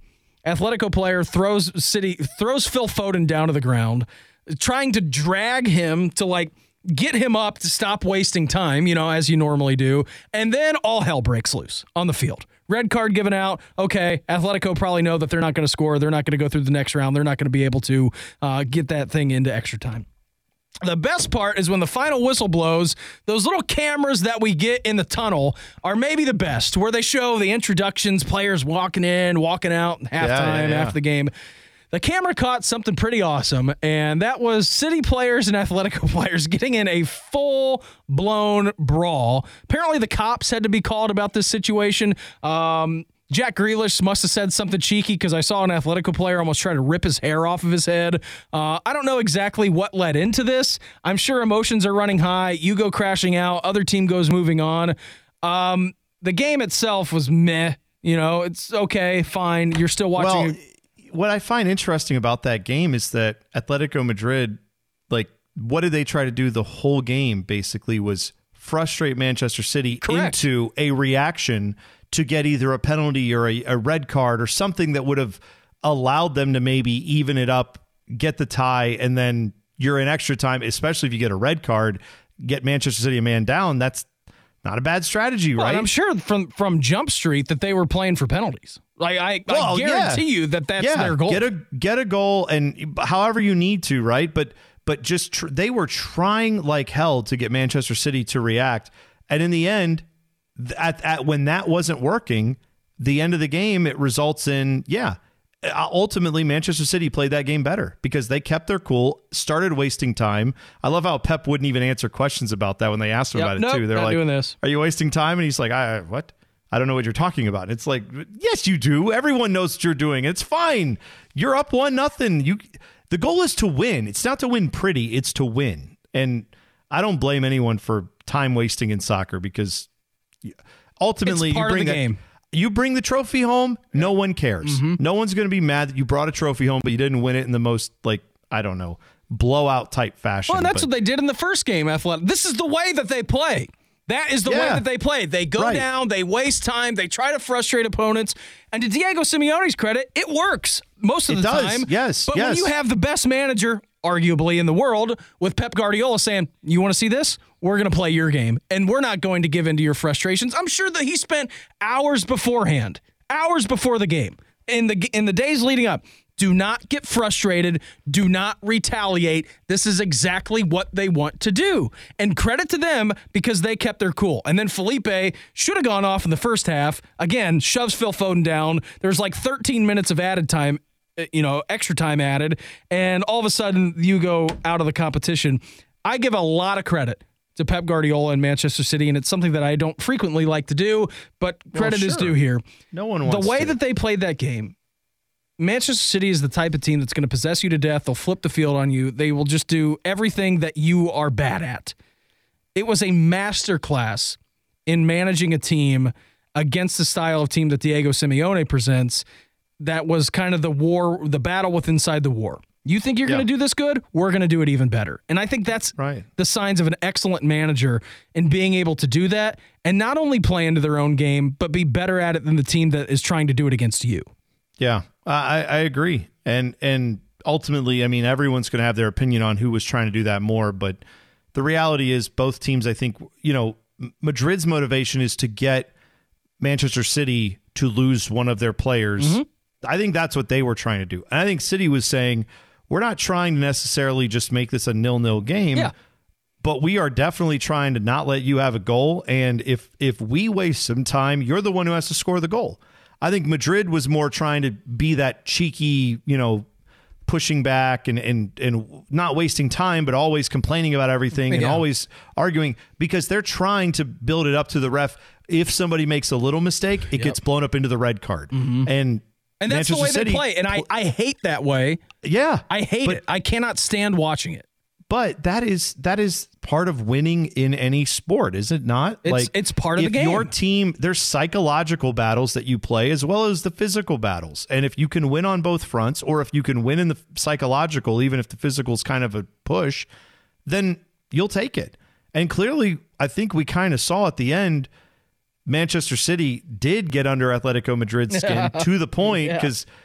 [SPEAKER 6] Atletico player throws City throws Phil Foden down to the ground, trying to drag him to like get him up to stop wasting time, you know, as you normally do. And then all hell breaks loose on the field. Red card given out. Okay, Atletico probably know that they're not going to score. They're not going to go through the next round. They're not going to be able to uh, get that thing into extra time. The best part is when the final whistle blows, those little cameras that we get in the tunnel are maybe the best, where they show the introductions, players walking in, walking out, halftime
[SPEAKER 5] yeah, yeah, yeah.
[SPEAKER 6] after the game. The camera caught something pretty awesome, and that was City players and Atletico players getting in a full-blown brawl. Apparently, the cops had to be called about this situation. Um, Jack Grealish must have said something cheeky because I saw an Atletico player almost try to rip his hair off of his head. Uh, I don't know exactly what led into this. I'm sure emotions are running high. You go crashing out. Other team goes moving on. Um, the game itself was meh. You know, it's okay, fine. You're still watching.
[SPEAKER 5] Well, what I find interesting about that game is that Atletico Madrid, like, what did they try to do the whole game? Basically, was frustrate Manchester City
[SPEAKER 6] Correct.
[SPEAKER 5] into a reaction to get either a penalty or a, a red card or something that would have allowed them to maybe even it up, get the tie, and then you're in extra time, especially if you get a red card, get Manchester City a man down. That's not a bad strategy,
[SPEAKER 6] well,
[SPEAKER 5] right?
[SPEAKER 6] And I'm sure from, from Jump Street that they were playing for penalties. Like I,
[SPEAKER 5] well,
[SPEAKER 6] I guarantee
[SPEAKER 5] yeah.
[SPEAKER 6] you that that's
[SPEAKER 5] yeah.
[SPEAKER 6] their goal.
[SPEAKER 5] Get a get a goal, and however you need to, right? But but just tr- they were trying like hell to get Manchester City to react, and in the end, th- at, at when that wasn't working, the end of the game it results in yeah. Ultimately, Manchester City played that game better because they kept their cool, started wasting time. I love how Pep wouldn't even answer questions about that when they asked him
[SPEAKER 6] Yep,
[SPEAKER 5] about it
[SPEAKER 6] nope,
[SPEAKER 5] too. They're
[SPEAKER 6] not
[SPEAKER 5] like,
[SPEAKER 6] doing this.
[SPEAKER 5] "Are you wasting time?" And he's like, "I what? I don't know what you're talking about." It's like, yes, you do. Everyone knows what you're doing. It's fine. You're up one nothing. You. The goal is to win. It's not to win pretty. It's to win. And I don't blame anyone for time wasting in soccer because ultimately
[SPEAKER 6] It's part
[SPEAKER 5] you bring
[SPEAKER 6] of the
[SPEAKER 5] that,
[SPEAKER 6] game.
[SPEAKER 5] You bring the trophy home, no one cares.
[SPEAKER 6] Mm-hmm.
[SPEAKER 5] No one's going to be mad that you brought a trophy home, but you didn't win it in the most, like, I don't know, blowout type fashion.
[SPEAKER 6] Well, and that's
[SPEAKER 5] but,
[SPEAKER 6] what they did in the first game, Athletic. This is the way that they play. That is the way
[SPEAKER 5] Yeah.
[SPEAKER 6] that they play. They go
[SPEAKER 5] Right.
[SPEAKER 6] down, they waste time, they try to frustrate opponents. And to Diego Simeone's credit, it works most of
[SPEAKER 5] It
[SPEAKER 6] the
[SPEAKER 5] does.
[SPEAKER 6] time.
[SPEAKER 5] Yes,
[SPEAKER 6] But
[SPEAKER 5] yes.
[SPEAKER 6] when you have the best manager, arguably, in the world, with Pep Guardiola saying, you want to see this? We're going to play your game, and we're not going to give in to your frustrations. I'm sure that he spent hours beforehand, hours before the game, in the in the days leading up. Do not get frustrated. Do not retaliate. This is exactly what they want to do. And credit to them because they kept their cool. And then Felipe should have gone off in the first half. Again, shoves Phil Foden down. There's like thirteen minutes of added time, you know, extra time added. And all of a sudden, you go out of the competition. I give a lot of credit to Pep Guardiola and Manchester City, and it's something that I don't frequently like to do, but credit
[SPEAKER 5] well,
[SPEAKER 6] is
[SPEAKER 5] sure.
[SPEAKER 6] due here.
[SPEAKER 5] No one wants
[SPEAKER 6] The way
[SPEAKER 5] to.
[SPEAKER 6] that they played that game, Manchester City is the type of team that's going to possess you to death. They'll flip the field on you. They will just do everything that you are bad at. It was a masterclass in managing a team against the style of team that Diego Simeone presents. That was kind of the war, the battle with inside the war. You think you're
[SPEAKER 5] Yeah.
[SPEAKER 6] going to do this good? We're going to do it even better. And I think that's
[SPEAKER 5] Right.
[SPEAKER 6] the signs of an excellent manager in being able to do that and not only play into their own game, but be better at it than the team that is trying to do it against you.
[SPEAKER 5] Yeah, I, I agree. And and ultimately, I mean, everyone's going to have their opinion on who was trying to do that more. But the reality is both teams, I think, you know, Madrid's motivation is to get Manchester City to lose one of their players. Mm-hmm. I think that's what they were trying to do. And I think City was saying, we're not trying to necessarily just make this a nil-nil game.
[SPEAKER 6] Yeah.
[SPEAKER 5] But we are definitely trying to not let you have a goal. And if if we waste some time, you're the one who has to score the goal. I think Madrid was more trying to be that cheeky, you know, pushing back and and and not wasting time, but always complaining about everything and
[SPEAKER 6] Yeah.
[SPEAKER 5] always arguing because they're trying to build it up to the ref. If somebody makes a little mistake, it
[SPEAKER 6] Yep.
[SPEAKER 5] gets blown up into the red card.
[SPEAKER 6] Mm-hmm.
[SPEAKER 5] And
[SPEAKER 6] And that's
[SPEAKER 5] Manchester
[SPEAKER 6] the way
[SPEAKER 5] City,
[SPEAKER 6] they play. And I, I hate that way.
[SPEAKER 5] yeah,
[SPEAKER 6] I hate
[SPEAKER 5] but,
[SPEAKER 6] it. I cannot stand watching it.
[SPEAKER 5] But that is that is part of winning in any sport, is it not?
[SPEAKER 6] It's-
[SPEAKER 5] like
[SPEAKER 6] it's part of the
[SPEAKER 5] if
[SPEAKER 6] game.
[SPEAKER 5] Your team, there's psychological battles that you play as well as the physical battles. And if you can win on both fronts, or if you can win in the psychological, even if the physical is kind of a push, then you'll take it. And clearly, I think we kind of saw at the end, Manchester City did get under Atletico Madrid's skin to the point because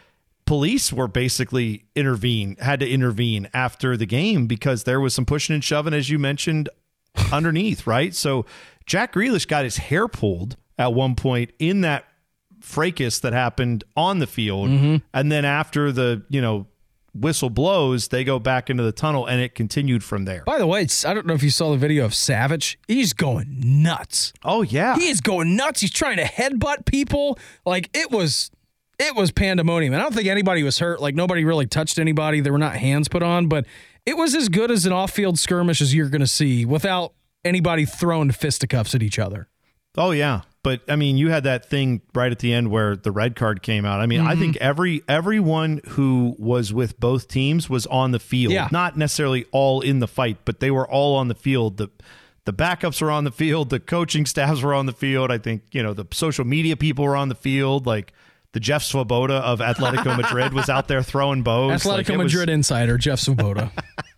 [SPEAKER 5] police were basically intervene, had to intervene after the game because there was some pushing and shoving, as you mentioned, underneath, right? So Jack Grealish got his hair pulled at one point in that fracas that happened on the field. Mm-hmm. And then after the, you know, whistle blows, they go back into the tunnel and it continued from there.
[SPEAKER 6] By the way, it's, I don't know if you saw the video of Savage. He's going nuts.
[SPEAKER 5] Oh, yeah.
[SPEAKER 6] He is going nuts. He's trying to headbutt people. Like, it was... It was pandemonium. I don't think anybody was hurt. Like, nobody really touched anybody. There were not hands put on, but it was as good as an off-field skirmish as you're going to see without anybody throwing fisticuffs at each other.
[SPEAKER 5] Oh, yeah. But, I mean, you had that thing right at the end where the red card came out. I mean, mm-hmm. I think every everyone who was with both teams was on the field.
[SPEAKER 6] Yeah.
[SPEAKER 5] Not necessarily all in the fight, but they were all on the field. The The backups were on the field. The coaching staffs were on the field. I think, you know, the social media people were on the field. Like, the Jeff Swoboda of Atletico Madrid was out there throwing bows.
[SPEAKER 6] Atletico
[SPEAKER 5] like
[SPEAKER 6] Madrid
[SPEAKER 5] was,
[SPEAKER 6] insider, Jeff Swoboda.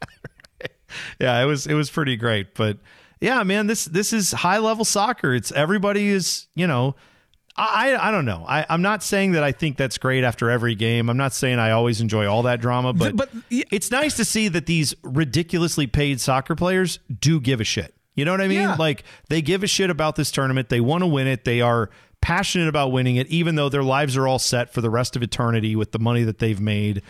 [SPEAKER 5] yeah, it was it was pretty great. But yeah, man, this this is high level soccer. It's everybody is, you know, I I don't know. I, I'm not saying that I think that's great after every game. I'm not saying I always enjoy all that drama, but,
[SPEAKER 6] but
[SPEAKER 5] it's nice to see that these ridiculously paid soccer players do give a shit. You know what I mean?
[SPEAKER 6] Yeah.
[SPEAKER 5] Like, they give a shit about this tournament. They want to win it. They are passionate about winning it, even though their lives are all set for the rest of eternity with the money that they've made.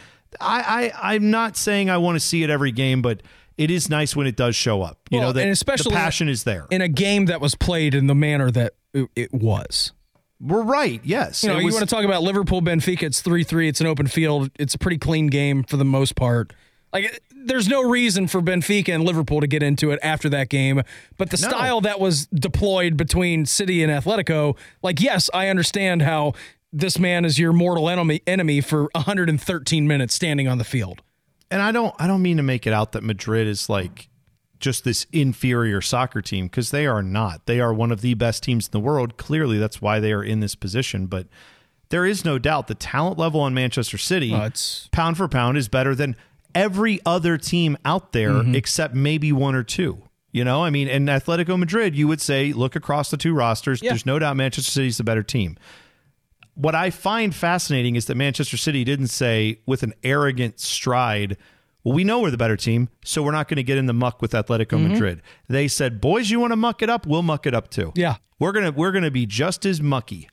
[SPEAKER 5] I, I, I'm not saying I want to see it every game, but it is nice when it does show up. You
[SPEAKER 6] well,
[SPEAKER 5] know, that
[SPEAKER 6] and especially
[SPEAKER 5] the passion is there.
[SPEAKER 6] In a game that was played in the manner that it, it was.
[SPEAKER 5] We're right, yes.
[SPEAKER 6] You know,
[SPEAKER 5] was,
[SPEAKER 6] you want to talk about Liverpool Benfica, it's three three, it's an open field, it's a pretty clean game for the most part. Like, there's no reason for Benfica and Liverpool to get into it after that game, but the
[SPEAKER 5] No.
[SPEAKER 6] style that was deployed between City and Atletico, like, yes, I understand how this man is your mortal enemy enemy for one hundred thirteen minutes standing on the field.
[SPEAKER 5] And I don't I don't mean to make it out that Madrid is like just this inferior soccer team, because they are not. They are one of the best teams in the world. Clearly, that's why they are in this position, but there is no doubt the talent level on Manchester City,
[SPEAKER 6] Oh, it's-
[SPEAKER 5] pound for pound, is better than every other team out there, mm-hmm. except maybe one or two. You know, I mean, in Atletico Madrid, you would say, look across the two rosters.
[SPEAKER 6] Yeah.
[SPEAKER 5] There's no doubt Manchester City is the better team. What I find fascinating is that Manchester City didn't say with an arrogant stride, well, we know we're the better team, so we're not going to get in the muck with Atletico mm-hmm. Madrid. They said, boys, you want to muck it up? We'll muck it up too.
[SPEAKER 6] Yeah.
[SPEAKER 5] We're going to we're going to be just as mucky.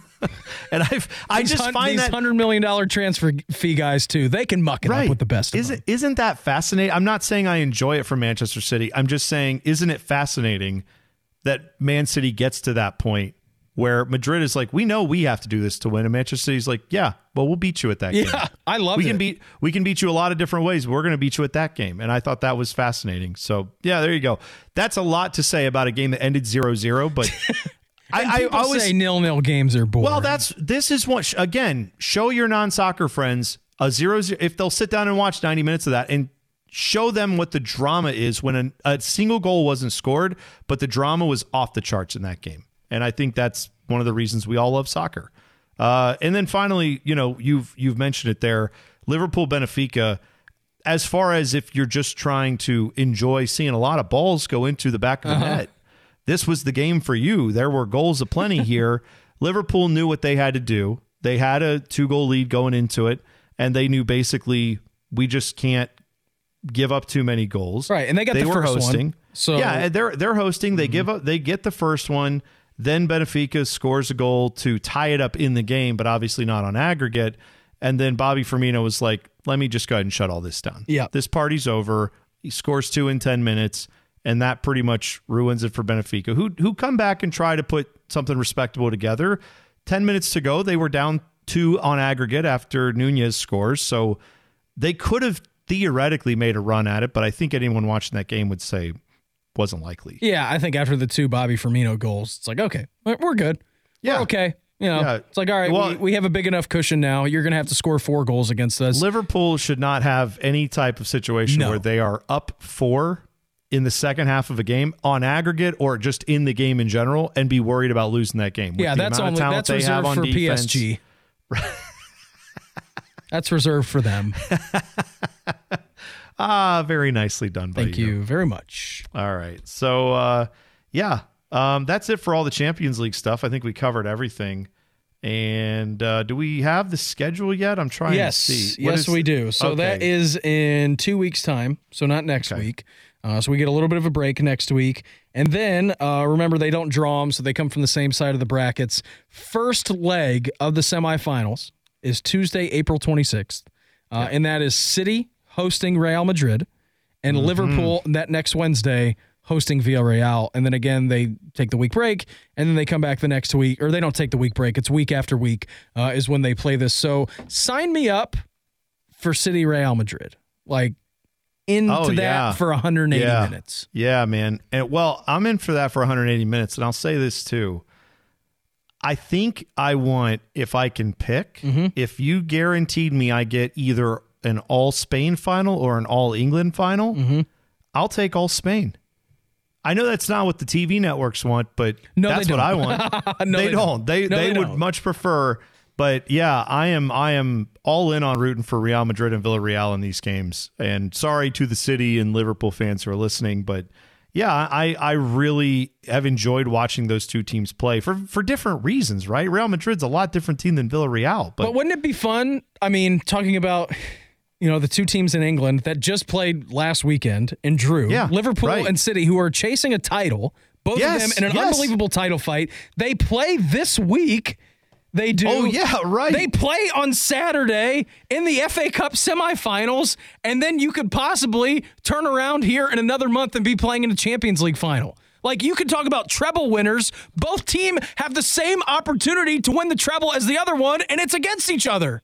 [SPEAKER 5] And I've I
[SPEAKER 6] these
[SPEAKER 5] just
[SPEAKER 6] hun-
[SPEAKER 5] find
[SPEAKER 6] these
[SPEAKER 5] that
[SPEAKER 6] hundred million dollar transfer fee guys too. They can muck it
[SPEAKER 5] right.
[SPEAKER 6] up with the best of
[SPEAKER 5] isn't,
[SPEAKER 6] them.
[SPEAKER 5] Isn't that fascinating? I'm not saying I enjoy it for Manchester City. I'm just saying, isn't it fascinating that Man City gets to that point where Madrid is like, we know we have to do this to win, and Manchester City's like, yeah, well, we'll beat you at that game.
[SPEAKER 6] Yeah, I love
[SPEAKER 5] we
[SPEAKER 6] it.
[SPEAKER 5] Can beat, we can beat you a lot of different ways. We're going to beat you at that game. And I thought that was fascinating. So, yeah, there you go. That's a lot to say about a game that ended zero zero, but I, I always
[SPEAKER 6] say nil-nil games are boring.
[SPEAKER 5] Well, that's this is what, again, show your non-soccer friends a zero zero, if they'll sit down and watch ninety minutes of that, and show them what the drama is when a, a single goal wasn't scored, but the drama was off the charts in that game. And I think that's one of the reasons we all love soccer. Uh, and then finally, you know, you've you've mentioned it there, Liverpool Benfica. As far as if you're just trying to enjoy seeing a lot of balls go into the back of the
[SPEAKER 6] Uh-huh.
[SPEAKER 5] net, this was the game for you. There were goals aplenty here. Liverpool knew what they had to do. They had a two-goal lead going into it, and they knew basically we just can't give up too many goals.
[SPEAKER 6] Right, and they got
[SPEAKER 5] they
[SPEAKER 6] the
[SPEAKER 5] were
[SPEAKER 6] first
[SPEAKER 5] hosting.
[SPEAKER 6] one. So
[SPEAKER 5] yeah, they're they're hosting. They mm-hmm. give up. They get the first one. Then Benfica scores a goal to tie it up in the game, but obviously not on aggregate. And then Bobby Firmino was like, "Let me just go ahead and shut all this down.
[SPEAKER 6] Yeah,
[SPEAKER 5] this party's over." He scores two in ten minutes. And that pretty much ruins it for Benfica, who who come back and try to put something respectable together. Ten minutes to go, they were down two on aggregate after Nunez scores, so they could have theoretically made a run at it, but I think anyone watching that game would say wasn't likely.
[SPEAKER 6] Yeah, I think after the two Bobby Firmino goals, it's like, okay, we're good.
[SPEAKER 5] Yeah.
[SPEAKER 6] We're okay. You know,
[SPEAKER 5] Yeah.
[SPEAKER 6] it's like, all right,
[SPEAKER 5] Well-
[SPEAKER 6] we, we have a big enough cushion now. You're going to have to score four goals against us.
[SPEAKER 5] Liverpool should not have any type of situation
[SPEAKER 6] No.
[SPEAKER 5] where they are up four in the second half of a game on aggregate or just in the game in general and be worried about losing that game. With
[SPEAKER 6] yeah,
[SPEAKER 5] the
[SPEAKER 6] that's
[SPEAKER 5] amount
[SPEAKER 6] only
[SPEAKER 5] of talent
[SPEAKER 6] that's
[SPEAKER 5] they have
[SPEAKER 6] reserved
[SPEAKER 5] on
[SPEAKER 6] for
[SPEAKER 5] defense.
[SPEAKER 6] P S G. That's reserved for them.
[SPEAKER 5] Ah, very nicely done by
[SPEAKER 6] Thank you very much.
[SPEAKER 5] All right. So, uh, yeah, um, that's it for all the Champions League stuff. I think we covered everything. And uh, do we have the schedule yet? I'm trying
[SPEAKER 6] yes.
[SPEAKER 5] to see. What
[SPEAKER 6] Yes,
[SPEAKER 5] is,
[SPEAKER 6] we do. So
[SPEAKER 5] okay.
[SPEAKER 6] that is in two weeks' time, so not next
[SPEAKER 5] Okay.
[SPEAKER 6] week. Uh, so we get a little bit of a break next week. And then, uh, remember, they don't draw them, so they come from the same side of the brackets. First leg of the semifinals is Tuesday, April twenty-sixth. Uh, and that is City hosting Real Madrid and
[SPEAKER 5] Mm-hmm.
[SPEAKER 6] Liverpool that next Wednesday hosting Villarreal. And then again, they take the week break, and then they come back the next week. Or they don't take the week break. It's week after week uh, is when they play this. So sign me up for City Real Madrid. Like, into
[SPEAKER 5] Oh,
[SPEAKER 6] that
[SPEAKER 5] yeah.
[SPEAKER 6] for one hundred eighty
[SPEAKER 5] yeah.
[SPEAKER 6] minutes.
[SPEAKER 5] Yeah, man. And well, I'm in for that for one hundred eighty minutes. And I'll say this too. I think I want, if I can pick,
[SPEAKER 6] Mm-hmm.
[SPEAKER 5] if you guaranteed me I get either an all Spain final or an all England final,
[SPEAKER 6] Mm-hmm.
[SPEAKER 5] I'll take all Spain. I know that's not what the T V networks want, but
[SPEAKER 6] No,
[SPEAKER 5] that's
[SPEAKER 6] they
[SPEAKER 5] what I
[SPEAKER 6] don't.
[SPEAKER 5] want.
[SPEAKER 6] No,
[SPEAKER 5] they,
[SPEAKER 6] they
[SPEAKER 5] don't.
[SPEAKER 6] don't.
[SPEAKER 5] They
[SPEAKER 6] No,
[SPEAKER 5] they,
[SPEAKER 6] they
[SPEAKER 5] would
[SPEAKER 6] don't.
[SPEAKER 5] much prefer. But yeah, I am I am all in on rooting for Real Madrid and Villarreal in these games. And sorry to the City and Liverpool fans who are listening, but yeah, I, I really have enjoyed watching those two teams play for, for different reasons, right? Real Madrid's a lot different team than Villarreal. But,
[SPEAKER 6] But wouldn't it be fun? I mean, talking about, you know, the two teams in England that just played last weekend and drew,
[SPEAKER 5] Yeah,
[SPEAKER 6] Liverpool
[SPEAKER 5] right.
[SPEAKER 6] and City, who are chasing a title, both
[SPEAKER 5] Yes,
[SPEAKER 6] of them in an
[SPEAKER 5] yes.
[SPEAKER 6] unbelievable title fight. They play this week. They do.
[SPEAKER 5] Oh, yeah, right.
[SPEAKER 6] They play on Saturday in the F A Cup semifinals, and then you could possibly turn around here in another month and be playing in the Champions League final. Like, you could talk about treble winners. Both team have the same opportunity to win the treble as the other one, and it's against each other.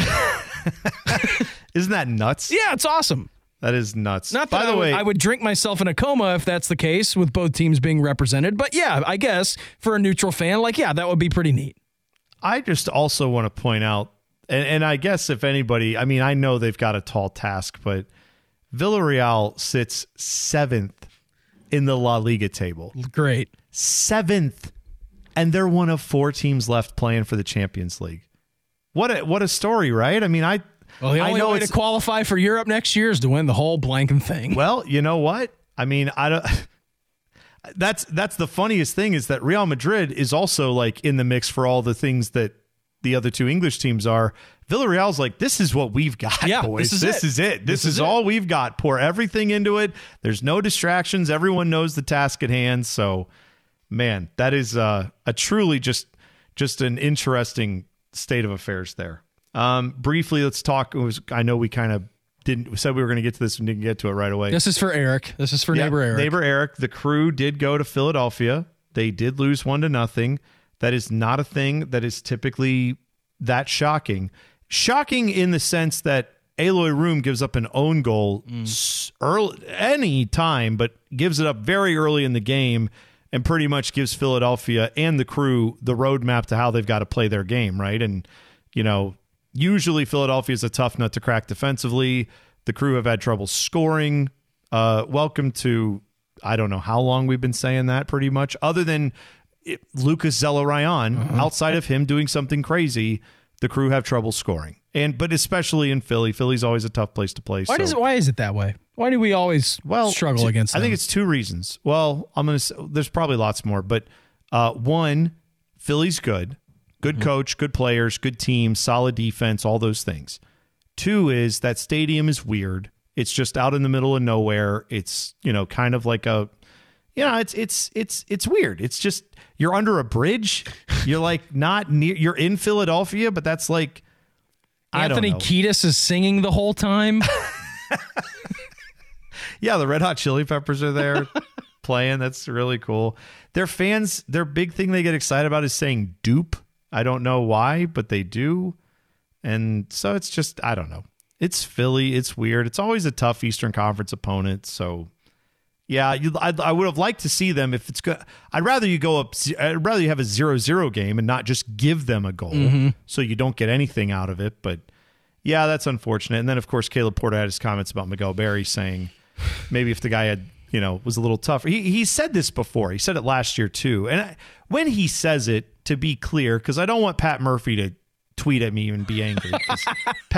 [SPEAKER 5] isn't that nuts?
[SPEAKER 6] Yeah, it's awesome.
[SPEAKER 5] That is nuts.
[SPEAKER 6] Not that
[SPEAKER 5] By the
[SPEAKER 6] I, would,
[SPEAKER 5] way,
[SPEAKER 6] I would drink myself in a coma if that's the case with both teams being represented. But yeah, I guess for a neutral fan, like, yeah, that would be pretty neat.
[SPEAKER 5] I just also want to point out, and, and I guess if anybody, I mean, I know they've got a tall task, but Villarreal sits seventh in the La Liga table.
[SPEAKER 6] Great.
[SPEAKER 5] Seventh. And they're one of four teams left playing for the Champions League. What a what a story, right? I mean, I
[SPEAKER 6] Well, the
[SPEAKER 5] I
[SPEAKER 6] only
[SPEAKER 5] know
[SPEAKER 6] way to
[SPEAKER 5] it's
[SPEAKER 6] qualify for Europe next year is to win the whole blanking thing.
[SPEAKER 5] well, you know what? I mean, I don't. That's that's the funniest thing is that Real Madrid is also like in the mix for all the things that the other two English teams are. Villarreal's like, this is what we've got,
[SPEAKER 6] Yeah,
[SPEAKER 5] boys.
[SPEAKER 6] this is
[SPEAKER 5] this
[SPEAKER 6] it.
[SPEAKER 5] is it. This,
[SPEAKER 6] This
[SPEAKER 5] is,
[SPEAKER 6] is it.
[SPEAKER 5] all we've got. Pour everything into it. There's no distractions. Everyone knows the task at hand. So, man, that is uh, a truly just just an interesting state of affairs there. Um, briefly, let's talk. It was, I know we kind of didn't we said we were going to get to this and didn't get to it right away.
[SPEAKER 6] This is for Eric. This is for
[SPEAKER 5] Yeah,
[SPEAKER 6] neighbor Eric.
[SPEAKER 5] Neighbor Eric. The Crew did go to Philadelphia. They did lose one to nothing. That is not a thing that is typically that shocking. Shocking in the sense that Aloy Room gives up an own goal s- early any time, but gives it up very early in the game and pretty much gives Philadelphia and the Crew the roadmap to how they've got to play their game, right? And, you know, usually Philadelphia is a tough nut to crack defensively. The Crew have had trouble scoring. Uh, welcome to, I don't know how long we've been saying that pretty much, other than it, Lucas Zelarayan.
[SPEAKER 6] Uh-huh.
[SPEAKER 5] Outside of him doing something crazy, the Crew have trouble scoring. And but especially in Philly. Philly's always a tough place to play.
[SPEAKER 6] Why
[SPEAKER 5] so.
[SPEAKER 6] does it, why is it that way? Why do we always
[SPEAKER 5] well
[SPEAKER 6] struggle
[SPEAKER 5] two-
[SPEAKER 6] against
[SPEAKER 5] I
[SPEAKER 6] them?
[SPEAKER 5] think it's two reasons. Well, I'm gonna. Say, there's probably lots more, but uh, one, Philly's good, good coach, good players, good team, solid defense, all those things. Two is that stadium is weird. It's just out in the middle of nowhere. It's you know kind of like a, you know, it's it's it's it's weird. It's just you're under a bridge. You're like not near. You're in Philadelphia, but that's like.
[SPEAKER 6] Anthony
[SPEAKER 5] I don't know.
[SPEAKER 6] Kiedis is singing the whole time.
[SPEAKER 5] Yeah, the Red Hot Chili Peppers are there playing. That's really cool. Their fans, their big thing they get excited about is saying dupe. I don't know why, but they do. And so it's just, I don't know. It's Philly. It's weird. It's always a tough Eastern Conference opponent. So, yeah, you, I, I would have liked to see them if it's good. I'd rather you go up, I'd rather you have a zero zero game and not just give them a goal
[SPEAKER 6] Mm-hmm.
[SPEAKER 5] so you don't get anything out of it. But, yeah, that's unfortunate. And then, of course, Caleb Porter had his comments about Miguel Berry saying, maybe if the guy had, you know, was a little tougher. He he said this before. He said it last year too. And I, when he says it, to be clear, because I don't want Pat Murphy to tweet at me and be angry. 'cause Pat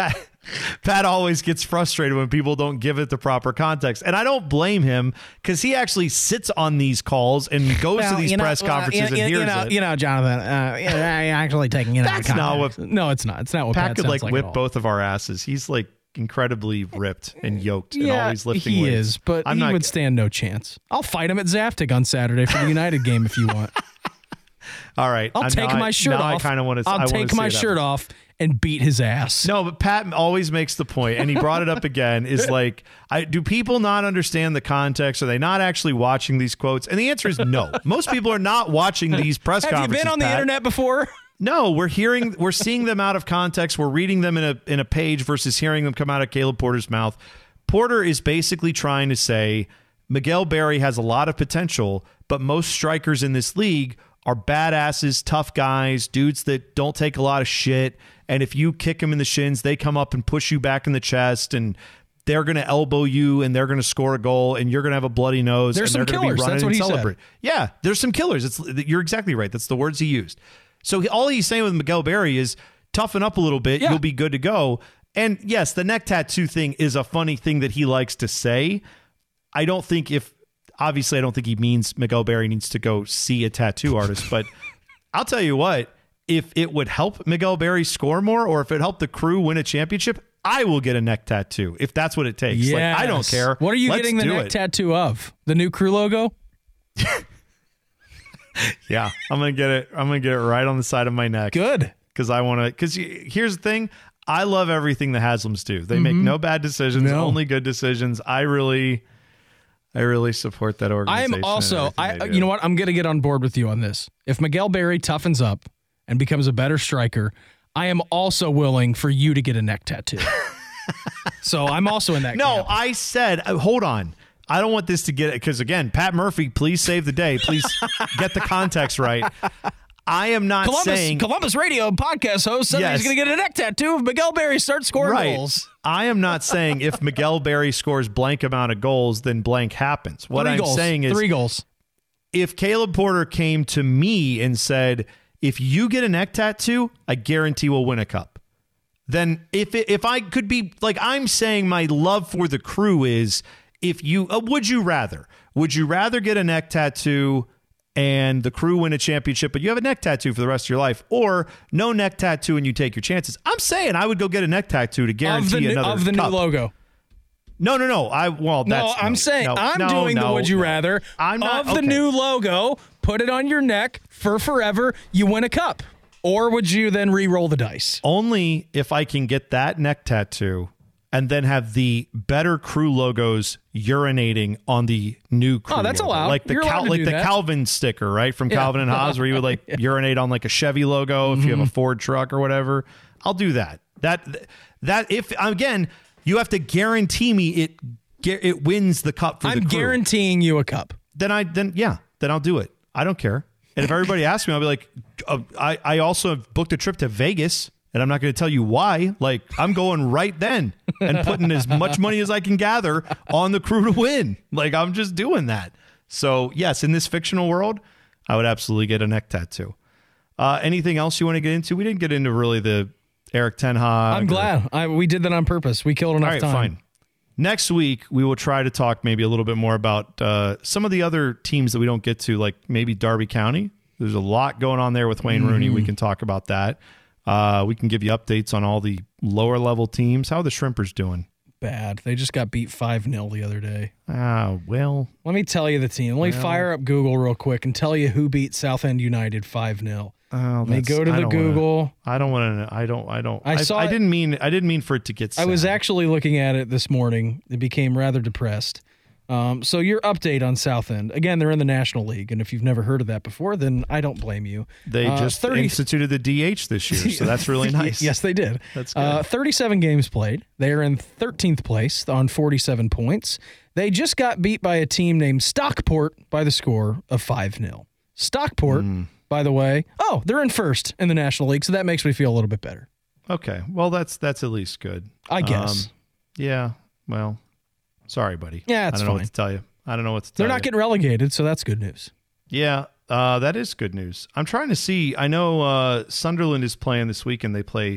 [SPEAKER 5] Pat always gets frustrated when people don't give it the proper context. And I don't blame him because he actually sits on these calls and goes
[SPEAKER 6] Well,
[SPEAKER 5] to these
[SPEAKER 6] you know,
[SPEAKER 5] press
[SPEAKER 6] well,
[SPEAKER 5] conferences
[SPEAKER 6] you,
[SPEAKER 5] and
[SPEAKER 6] you,
[SPEAKER 5] hears
[SPEAKER 6] you know,
[SPEAKER 5] it.
[SPEAKER 6] You know, Jonathan, uh, you know, I'm actually taking it out of
[SPEAKER 5] That's not
[SPEAKER 6] context.
[SPEAKER 5] what-
[SPEAKER 6] No, it's not. It's not what Pat,
[SPEAKER 5] Pat could
[SPEAKER 6] sounds
[SPEAKER 5] like
[SPEAKER 6] like
[SPEAKER 5] whip
[SPEAKER 6] at all.
[SPEAKER 5] both of our asses. He's like incredibly ripped and yoked and
[SPEAKER 6] Yeah,
[SPEAKER 5] always lifting
[SPEAKER 6] he
[SPEAKER 5] weights.
[SPEAKER 6] is, but
[SPEAKER 5] I'm
[SPEAKER 6] he
[SPEAKER 5] not,
[SPEAKER 6] would stand no chance. I'll fight him at Zaftig on Saturday for the United game if you want.
[SPEAKER 5] All right.
[SPEAKER 6] I'll
[SPEAKER 5] I-
[SPEAKER 6] take
[SPEAKER 5] now
[SPEAKER 6] my
[SPEAKER 5] I,
[SPEAKER 6] shirt
[SPEAKER 5] now
[SPEAKER 6] off.
[SPEAKER 5] I kind of want to.
[SPEAKER 6] I'll take my shirt off and beat his ass.
[SPEAKER 5] No, but Pat always makes the point, and he brought it up again, is like, I, do people not understand the context? Are they not actually watching these quotes? And the answer is no. Most people are not watching these press
[SPEAKER 6] Have you
[SPEAKER 5] conferences.
[SPEAKER 6] been on the
[SPEAKER 5] Pat.
[SPEAKER 6] internet before?
[SPEAKER 5] No, we're hearing, we're seeing them out of context. We're reading them in a in a page versus hearing them come out of Caleb Porter's mouth. Porter is basically trying to say Miguel Berry has a lot of potential, but most strikers in this league are badasses, tough guys, dudes that don't take a lot of shit. And if you kick them in the shins, they come up and push you back in the chest, and they're going to elbow you, and they're going to score a goal, and you're going to have a bloody nose.
[SPEAKER 6] There's
[SPEAKER 5] and
[SPEAKER 6] some
[SPEAKER 5] they're gonna
[SPEAKER 6] killers.
[SPEAKER 5] Be running
[SPEAKER 6] That's what
[SPEAKER 5] and
[SPEAKER 6] he said.
[SPEAKER 5] celebrate. Yeah, there's some killers. It's you're exactly right. That's the words he used. So he, all he's saying with Miguel Berry is toughen up a little bit.
[SPEAKER 6] Yeah.
[SPEAKER 5] You'll be good to go. And yes, the neck tattoo thing is a funny thing that he likes to say. I don't think if obviously I don't think he means Miguel Berry needs to go see a tattoo artist, but I'll tell you what, if it would help Miguel Berry score more, or if it helped the Crew win a championship, I will get a neck tattoo if that's what it takes.
[SPEAKER 6] Yes.
[SPEAKER 5] Like, I don't care.
[SPEAKER 6] What are you
[SPEAKER 5] Let's
[SPEAKER 6] getting the
[SPEAKER 5] do
[SPEAKER 6] neck
[SPEAKER 5] it.
[SPEAKER 6] tattoo of? The new Crew logo?
[SPEAKER 5] Yeah, I'm gonna get it. I'm gonna get it right on the side of my neck.
[SPEAKER 6] Good.
[SPEAKER 5] Because I want to. Because here's the thing, I love everything the Haslams do. They make no bad decisions,
[SPEAKER 6] No.
[SPEAKER 5] only good decisions. I really, I really support that
[SPEAKER 6] I
[SPEAKER 5] organization.
[SPEAKER 6] am
[SPEAKER 5] and
[SPEAKER 6] also,
[SPEAKER 5] everything
[SPEAKER 6] I
[SPEAKER 5] they do.
[SPEAKER 6] you know what? I'm going to get on board with you on this. If Miguel Berry toughens up and becomes a better striker, I am also willing for you to get a neck tattoo. So I'm also in that
[SPEAKER 5] No,
[SPEAKER 6] camp.
[SPEAKER 5] I said, uh, hold on. I don't want this to get because again, Pat Murphy, please save the day. Please get the context right. I am not
[SPEAKER 6] Columbus,
[SPEAKER 5] saying
[SPEAKER 6] Columbus radio podcast host said
[SPEAKER 5] Yes.
[SPEAKER 6] he's going to get a neck tattoo if Miguel Berry starts scoring
[SPEAKER 5] right.
[SPEAKER 6] goals.
[SPEAKER 5] I am not saying if Miguel Berry scores blank amount of goals, then blank happens. What
[SPEAKER 6] Three
[SPEAKER 5] I'm
[SPEAKER 6] goals.
[SPEAKER 5] saying is
[SPEAKER 6] Three goals.
[SPEAKER 5] if Caleb Porter came to me and said, if you get a neck tattoo, I guarantee we'll win a cup. Then if it, if I could be like I'm saying my love for the Crew is if you uh, would you rather would you rather get a neck tattoo and the Crew win a championship but you have a neck tattoo for the rest of your life, or no neck tattoo and you take your chances? I'm saying I would go get a neck tattoo to
[SPEAKER 6] Of
[SPEAKER 5] guarantee
[SPEAKER 6] the, new,
[SPEAKER 5] another
[SPEAKER 6] of the new
[SPEAKER 5] cup.
[SPEAKER 6] logo.
[SPEAKER 5] No, no, no. I well,
[SPEAKER 6] No,
[SPEAKER 5] that's
[SPEAKER 6] I'm
[SPEAKER 5] no,
[SPEAKER 6] saying
[SPEAKER 5] no,
[SPEAKER 6] I'm
[SPEAKER 5] no,
[SPEAKER 6] doing the
[SPEAKER 5] no,
[SPEAKER 6] would you
[SPEAKER 5] no.
[SPEAKER 6] rather
[SPEAKER 5] I'm not,
[SPEAKER 6] of the
[SPEAKER 5] okay.
[SPEAKER 6] new logo. Put it on your neck for forever. You win a cup. Or would you then re-roll the dice?
[SPEAKER 5] Only if I can get that neck tattoo and then have the better Crew logos urinating on the new Crew.
[SPEAKER 6] Oh, that's
[SPEAKER 5] logo.
[SPEAKER 6] allowed.
[SPEAKER 5] Like the
[SPEAKER 6] You're allowed
[SPEAKER 5] Cal-
[SPEAKER 6] to
[SPEAKER 5] like
[SPEAKER 6] do
[SPEAKER 5] the
[SPEAKER 6] that.
[SPEAKER 5] Calvin sticker, right? From Calvin and Haas, where you would like urinate on like a Chevy logo if you
[SPEAKER 6] Mm-hmm.
[SPEAKER 5] have a Ford truck or whatever. I'll do that. That that if again, you have to guarantee me it it wins the cup for
[SPEAKER 6] I'm
[SPEAKER 5] the Crew.
[SPEAKER 6] guaranteeing you a cup.
[SPEAKER 5] Then I then yeah, then I'll do it. I don't care. And if everybody asks me, I'll be like, uh, I, I also have booked a trip to Vegas, and I'm not going to tell you why. Like, I'm going right then and putting as much money as I can gather on the Crew to win. Like, I'm just doing that. So, yes, in this fictional world, I would absolutely get a neck tattoo. Uh, anything else you want to get into? We didn't get into really the Eric Ten Hag.
[SPEAKER 6] I'm
[SPEAKER 5] or-
[SPEAKER 6] glad. I, we did that on purpose. We killed enough
[SPEAKER 5] All right,
[SPEAKER 6] time.
[SPEAKER 5] fine. Next week, we will try to talk maybe a little bit more about uh, some of the other teams that we don't get to, like maybe Derby County. There's a lot going on there with Wayne
[SPEAKER 6] Mm-hmm.
[SPEAKER 5] Rooney. We can talk about that. Uh, we can give you updates on all the lower level teams. How are the Shrimpers doing?
[SPEAKER 6] Bad. They just got beat five nil the other day.
[SPEAKER 5] Ah, well,
[SPEAKER 6] Let me tell you the team. Let me fire up Google real quick and tell you who beat Southend United five nil.
[SPEAKER 5] oh,
[SPEAKER 6] Let me
[SPEAKER 5] that's-
[SPEAKER 6] go to
[SPEAKER 5] I
[SPEAKER 6] the
[SPEAKER 5] don't wanna-
[SPEAKER 6] Google.
[SPEAKER 5] I don't want to. I don't. I don't.
[SPEAKER 6] I saw
[SPEAKER 5] I
[SPEAKER 6] it-
[SPEAKER 5] didn't mean. I didn't mean for it to get.
[SPEAKER 6] I was
[SPEAKER 5] sad.
[SPEAKER 6] actually looking at it this morning. It became rather depressed. Um, so your update on Southend. Again, they're in the National League, and if you've never heard of that before, then I don't blame you.
[SPEAKER 5] They
[SPEAKER 6] Uh,
[SPEAKER 5] just
[SPEAKER 6] thirty
[SPEAKER 5] instituted the D H this year, so that's really nice.
[SPEAKER 6] Yes, they did.
[SPEAKER 5] That's good.
[SPEAKER 6] Uh, thirty-seven games played. They are in thirteenth place on forty-seven points. They just got beat by a team named Stockport by the score of five nil. Stockport,
[SPEAKER 5] Hmm.
[SPEAKER 6] by the way, oh, they're in first in the National League, so that makes me feel a little bit better.
[SPEAKER 5] Okay. Well, that's that's at least good.
[SPEAKER 6] I guess.
[SPEAKER 5] Um, yeah. Well, sorry, buddy.
[SPEAKER 6] Yeah, it's
[SPEAKER 5] I don't know
[SPEAKER 6] fine.
[SPEAKER 5] what to tell you. I don't know what to tell
[SPEAKER 6] They're
[SPEAKER 5] you.
[SPEAKER 6] not getting relegated, so that's good news.
[SPEAKER 5] Yeah, uh, that is good news. I'm trying to see. I know uh, Sunderland is playing this weekend. They play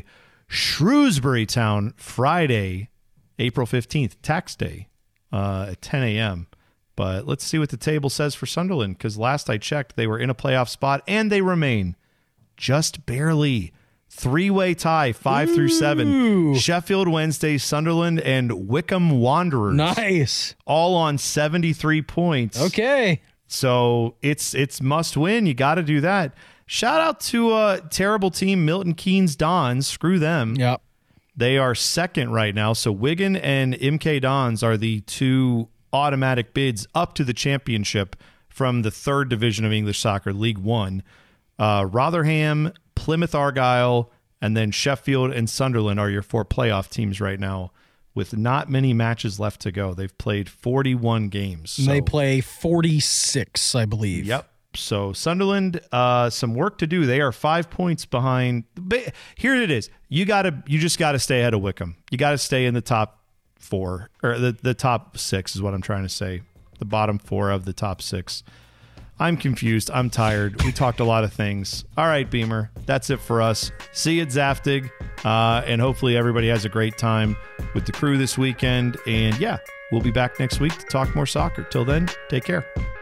[SPEAKER 5] Shrewsbury Town, Friday, April fifteenth, tax day, uh, at ten a.m. But let's see what the table says for Sunderland, because last I checked, they were in a playoff spot, and they remain just barely. Three-way tie, five Ooh. through seven. Sheffield Wednesday, Sunderland, and Wickham Wanderers.
[SPEAKER 6] Nice.
[SPEAKER 5] All on seventy-three points.
[SPEAKER 6] Okay.
[SPEAKER 5] So it's it's must win. You got to do that. Shout out to a terrible team, Milton Keynes Dons. Screw them.
[SPEAKER 6] Yep.
[SPEAKER 5] They are second right now. So Wigan and M K Dons are the two automatic bids up to the championship from the third division of English soccer, League One. Uh, Rotherham, Plymouth Argyle, and then Sheffield and Sunderland are your four playoff teams right now, with not many matches left to go. They've played forty-one games. So.
[SPEAKER 6] They play forty-six, I believe.
[SPEAKER 5] Yep. So Sunderland, uh, some work to do. They are five points behind. Here it is. You gotta, you just got to stay ahead of Wickham. You got to stay in the top four, or the, the top six is what I'm trying to say. The bottom four of the top six. I'm confused. I'm tired. We talked a lot of things. All right, Beamer. That's it for us. See you at Zaftig. Uh, and hopefully everybody has a great time with the crew this weekend. And yeah, we'll be back next week to talk more soccer. Till then, take care.